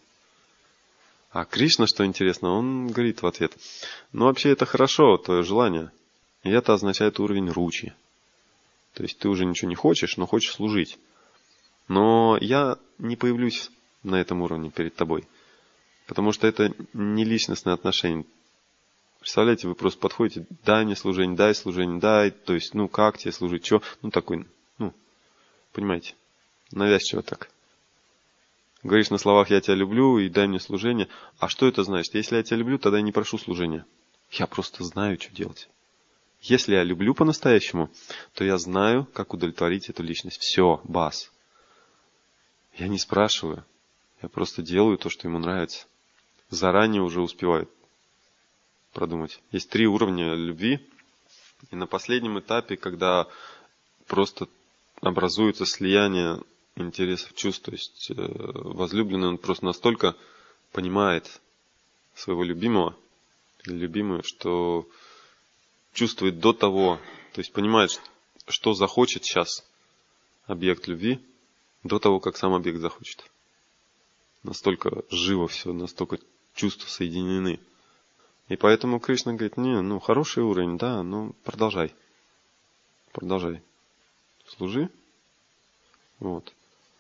А Кришна, что интересно, он говорит в ответ, вообще это хорошо, твое желание. И это означает уровень ручи. То есть ты уже ничего не хочешь, но хочешь служить. Но я не появлюсь на этом уровне перед тобой. Потому что это не личностные отношения. Представляете, вы просто подходите, дай мне служение, дай. То есть, как тебе служить, что? Такой, понимаете, навязчиво так. Говоришь на словах, я тебя люблю и дай мне служение. А что это значит? Если я тебя люблю, тогда я не прошу служения. Я просто знаю, что делать. Если я люблю по-настоящему, то я знаю, как удовлетворить эту личность. Все, бас. Я не спрашиваю. Я просто делаю то, что ему нравится. Заранее уже успеваю продумать. Есть 3 уровня любви. И на последнем этапе, когда просто образуется слияние интересов, чувств, то есть возлюбленный, он просто настолько понимает своего любимого или любимую, что чувствует до того, то есть понимает, что захочет сейчас объект любви, до того, как сам объект захочет. Настолько живо все, настолько чувства соединены. И поэтому Кришна говорит, хороший уровень, да, продолжай. Служи. Вот.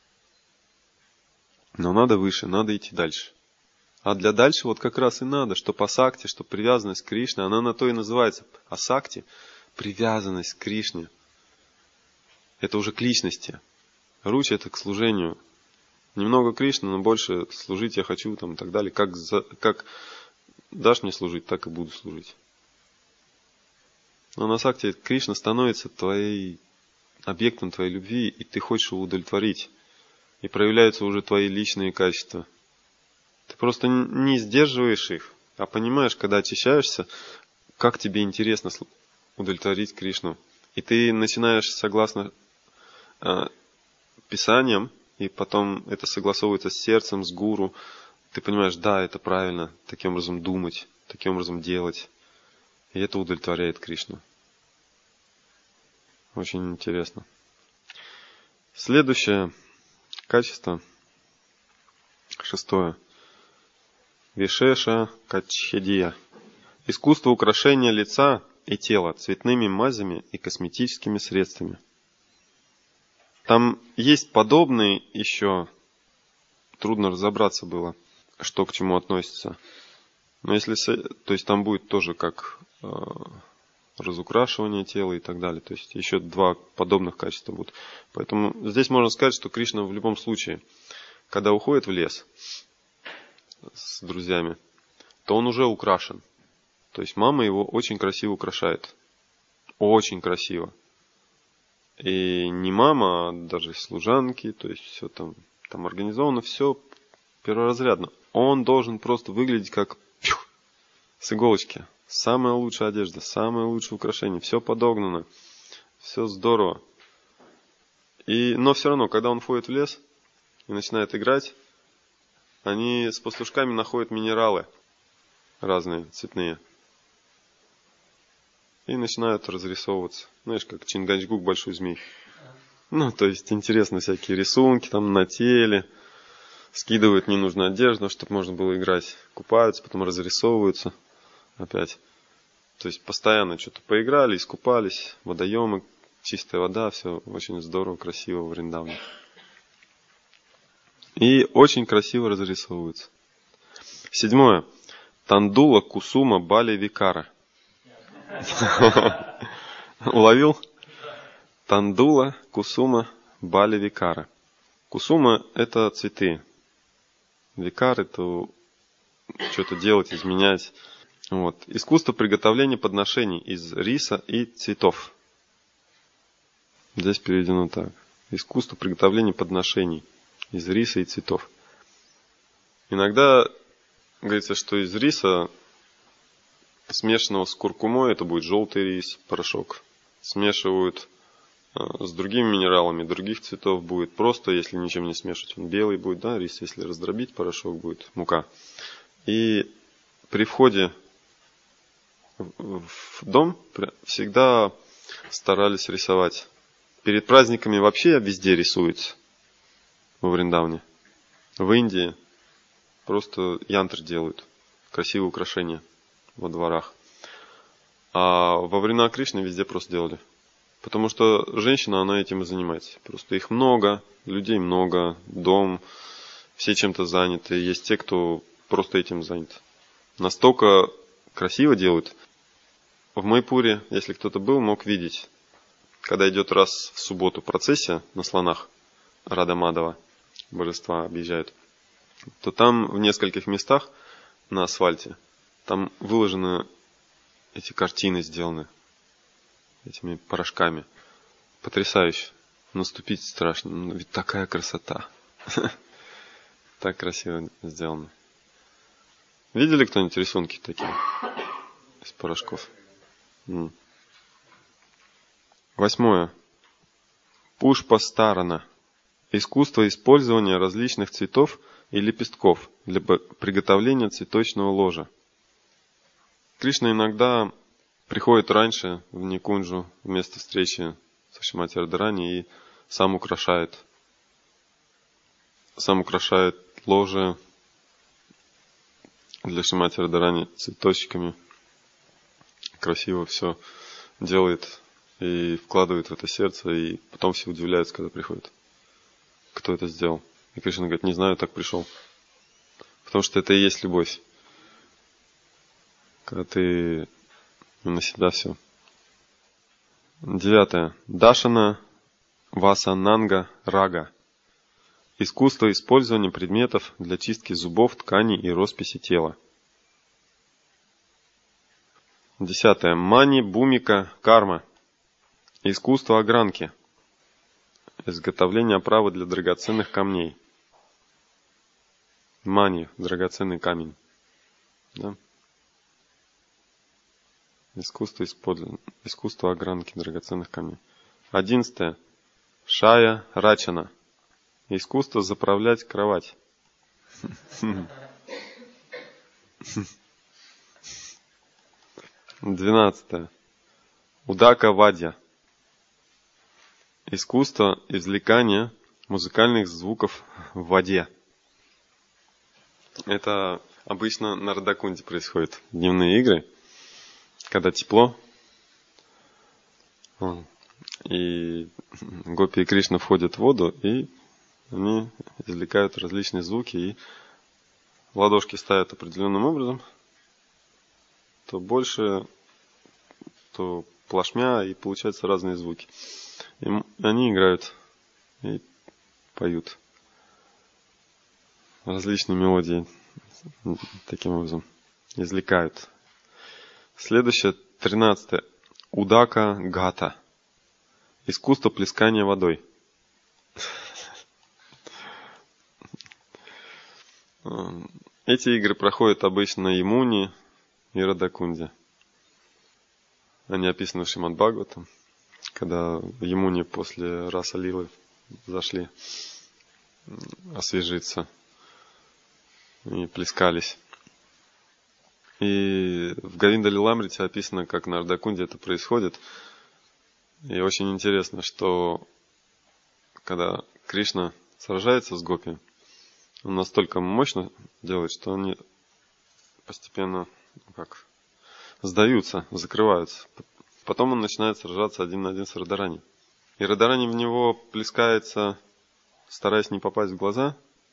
Но надо выше, надо идти дальше. А для дальше вот как раз и надо, что асакти, что привязанность к Кришне, она на то и называется асакти, привязанность к Кришне. Это уже к личности. Ручи это к служению. Немного Кришны, но больше служить я хочу, и так далее. Как дашь мне служить, так и буду служить. Но на асакти Кришна становится объектом твоей любви, и ты хочешь его удовлетворить. И проявляются уже твои личные качества. Ты просто не сдерживаешь их, а понимаешь, когда очищаешься, как тебе интересно удовлетворить Кришну. И ты начинаешь согласно Писаниям, и потом это согласовывается с сердцем, с гуру. Ты понимаешь, да, это правильно, таким образом думать, таким образом делать. И это удовлетворяет Кришну. Очень интересно. Следующее качество, 6. Вишеша качхедия. Искусство украшения лица и тела цветными мазями и косметическими средствами. Там есть подобные еще, трудно разобраться было, что к чему относится. Но то есть там будет тоже как разукрашивание тела и так далее. То есть еще два подобных качества будут. Поэтому здесь можно сказать, что Кришна в любом случае, когда уходит в лес с друзьями, то он уже украшен. То есть мама его очень красиво украшает. Очень красиво. И не мама, а даже служанки, то есть все там организовано, все перворазрядно. Он должен просто выглядеть как с иголочки. Самая лучшая одежда, самое лучшее украшение, все подогнано, все здорово. Но все равно, когда он входит в лес и начинает играть, они с пастушками находят минералы разные, цветные. И начинают разрисовываться. Знаешь, как Чингачгук, большой змей. То есть интересно всякие рисунки там на теле. Скидывают ненужную одежду, чтобы можно было играть. Купаются, потом разрисовываются опять. То есть постоянно что-то поиграли, искупались, водоемы, чистая вода, все очень здорово, красиво в Вриндаване. И очень красиво разрисовываются. 7. Тандула Кусума Бали Викара. Уловил? Тандула Кусума Бали Викара. Кусума – это цветы. Викар – это что-то делать, изменять. Искусство приготовления подношений из риса и цветов. Здесь переведено так. Искусство приготовления подношений из риса и цветов. Иногда говорится, что из риса, смешанного с куркумой, это будет желтый рис, порошок. Смешивают с другими минералами других цветов будет. Просто, если ничем не смешивать, он белый будет, да, рис, если раздробить, порошок будет мука. И при входе в дом всегда старались рисовать. Перед праздниками вообще везде рисуется во Вриндаване. В Индии просто янтр делают, красивые украшения во дворах. А во времена Кришны везде просто делали. Потому что женщина, она этим и занимается. Просто их много, людей много, дом, все чем-то заняты. Есть те, кто просто этим занят. Настолько красиво делают. В Майпуре, если кто-то был, мог видеть, когда идет раз в субботу процессия на слонах Рада Мадава, божества объезжают, то там в нескольких местах на асфальте, там выложены эти картины, сделаны этими порошками. Потрясающе. Наступить страшно. Ведь такая красота. Так красиво сделано. Видели кто-нибудь рисунки такие из порошков? 8. Пушпастарана. Искусство использования различных цветов и лепестков для приготовления цветочного ложа. Кришна иногда приходит раньше в Никунджу, в место встречи со Шримати Радхарани, и сам украшает ложе для Шримати Радхарани цветочками. Красиво все делает и вкладывает в это сердце, и потом все удивляются, когда приходят. Кто это сделал? И Кришна говорит, не знаю, так пришел. Потому что это и есть любовь. Когда ты на себя все. 9. Дашана Васананга Рага. Искусство использования предметов для чистки зубов, тканей и росписи тела. 10. Мани Бумика Карма. Искусство огранки. Изготовление оправы для драгоценных камней. Мани, драгоценный камень. Да? Искусство огранки драгоценных камней. 11. Шая Рачана. Искусство заправлять кровать. 12. Удака Вадья. Искусство извлекания музыкальных звуков в воде. Это обычно на Радакунде происходит. Дневные игры, когда тепло. И Гопи и Кришна входят в воду, и они извлекают различные звуки, и ладошки ставят определенным образом, то больше, то плашмя, и получаются разные звуки. И они играют и поют различные мелодии, таким образом извлекают. Следующее, 13. Удака гата. Искусство плескания водой. Эти игры проходят обычно на Ямуне и Радакунде. Они описаны в Шримад Бхагаватам, когда в Ямуне после Раса Лилы зашли освежиться и плескались. И в Говинда Лиламрите описано, как на Радакунде это происходит. И очень интересно, что когда Кришна сражается с гопи, он настолько мощно делает, что они постепенно сдаются, закрываются. Потом он начинает сражаться один на один с Радарани. И Радарани в него плескается, стараясь не попасть в глаза.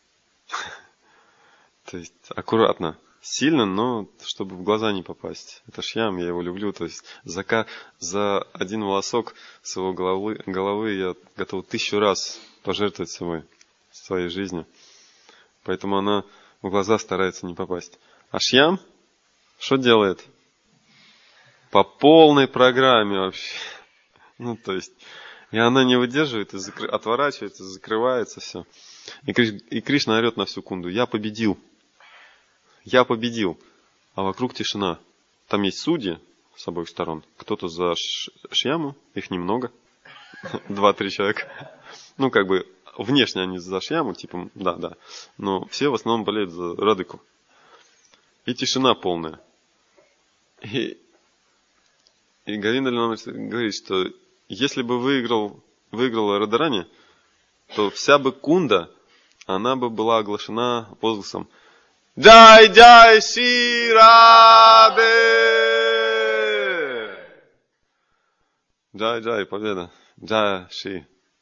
То есть аккуратно, сильно, но чтобы в глаза не попасть. Это Шьям, я его люблю. То есть за один волосок с его головы я готов 1000 раз пожертвовать своей жизнью. Поэтому она в глаза старается не попасть. А Шьям что делает? По полной программе вообще. То есть, и она не выдерживает, и отворачивается, закрывается все. И Кришна орет на всю кунду: я победил. Я победил. А вокруг тишина. Там есть судьи с обоих сторон. Кто-то за Шьяму, их немного. 2-3 человека. Внешне они за Шьяму, типа, да. Но все в основном болеют за Радыку. И тишина полная. И Говинда Лиламрит говорит, что если бы выиграла Радарани, то вся бы кунда, она бы была оглашена возгласом: Джай Джай Шри Радhe! Джай Джай, победа. Джай Шри.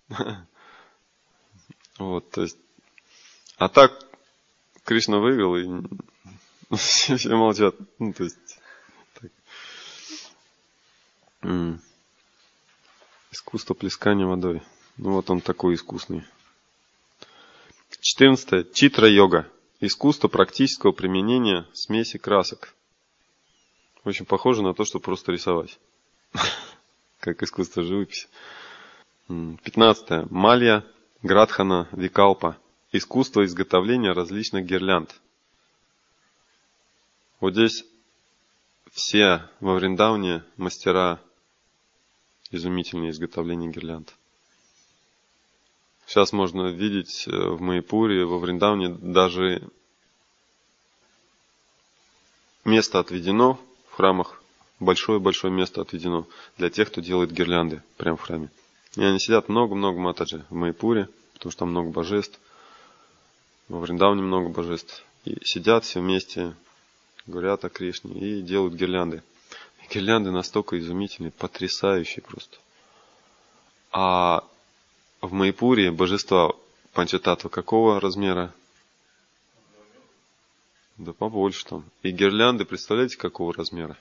Вот, то есть. А так Кришна выиграл, и все молчат. То есть. Так. Искусство плескания водой. Вот он такой искусный. 14. Читра-йога. Искусство практического применения смеси красок. Очень похоже на то, что просто рисовать. Как искусство живописи. 15. Малья, Градхана, Викалпа. Искусство изготовления различных гирлянд. Вот здесь все во Вриндауне мастера изумительные изготовления гирлянд. Сейчас можно видеть в Майяпуре, во Вриндауне даже место отведено в храмах, большое-большое место отведено для тех, кто делает гирлянды прямо в храме. И они сидят много-много матаджи в Майяпуре, потому что там много божеств. Во Вриндауне много божеств. И сидят все вместе, говорят о Кришне и делают гирлянды. И гирлянды настолько изумительные, потрясающие просто. А в Майяпуре божества Панчататтва какого размера? Да побольше там. И гирлянды, представляете, какого размера?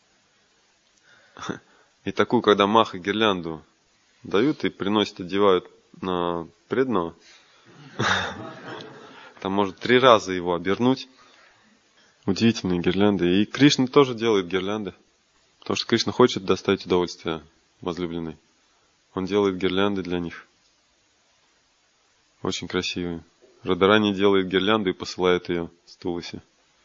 И такую, когда маха гирлянду дают и приносят, одевают на преданного, там может 3 раза его обернуть. Удивительные гирлянды. И Кришна тоже делает гирлянды. Потому что Кришна хочет доставить удовольствие возлюбленной. Он делает гирлянды для них. Очень красивые. Радарани делает гирлянду и посылает ее с Туласи.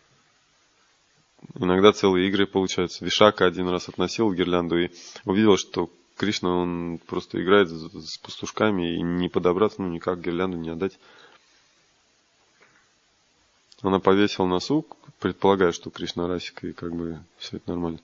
Иногда целые игры получаются. Вишака один раз относил гирлянду и увидел, что Кришна, он просто играет с пастушками и не подобраться, никак гирлянду не отдать. Она повесила на сук, предполагая, что Кришна Расика, и все это нормально.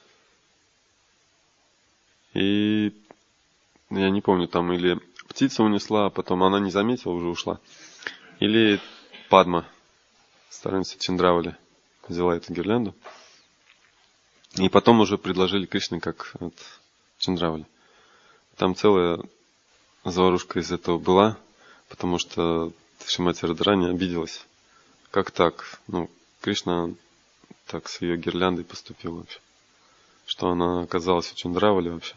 И я не помню, там или птица унесла, а потом она не заметила, уже ушла. Или Падма, сторонница Чандравали, взяла эту гирлянду. И потом уже предложили Кришне как от Чандравали. Там целая заварушка из этого была, потому что Шримати Радарани обиделась. Как так? Кришна так с ее гирляндой поступил вообще. что она оказалась очень Чандравали вообще.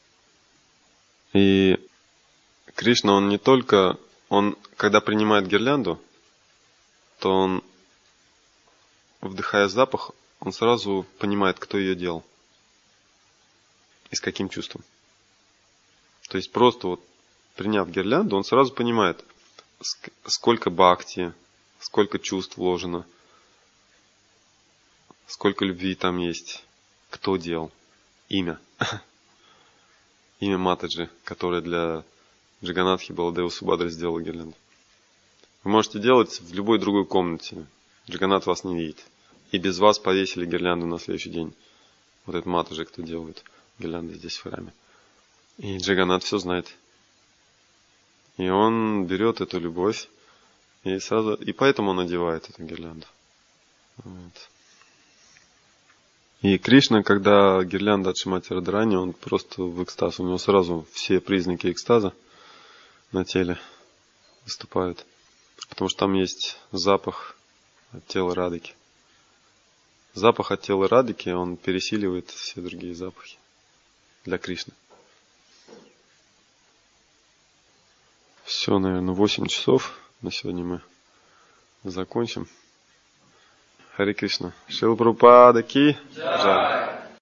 И Кришна, он не только, он, когда принимает гирлянду, то он, вдыхая запах, он сразу понимает, кто ее делал и с каким чувством. То есть просто вот приняв гирлянду, он сразу понимает, сколько бхакти, сколько чувств вложено, сколько любви там есть, кто делал, имя. Имя Матаджи, которое для Джаганатхи Баладева Субадры сделала гирлянду. Вы можете делать в любой другой комнате. Джаганат вас не видит. И без вас повесили гирлянду на следующий день. Вот этот Матаджи, кто делает гирлянды здесь в храме. И Джаганат все знает. И он берет эту любовь и сразу, и поэтому он надевает эту гирлянду. Вот. И Кришна, когда гирлянда от Шримати Радхарани, он просто в экстаз. У него сразу все признаки экстаза на теле выступают. Потому что там есть запах от тела Радхики. Запах от тела Радхики, он пересиливает все другие запахи для Кришны. Все, наверное, 8 часов. На сегодня мы закончим. Харе Кришна. Шрила Прабхупада ки джай.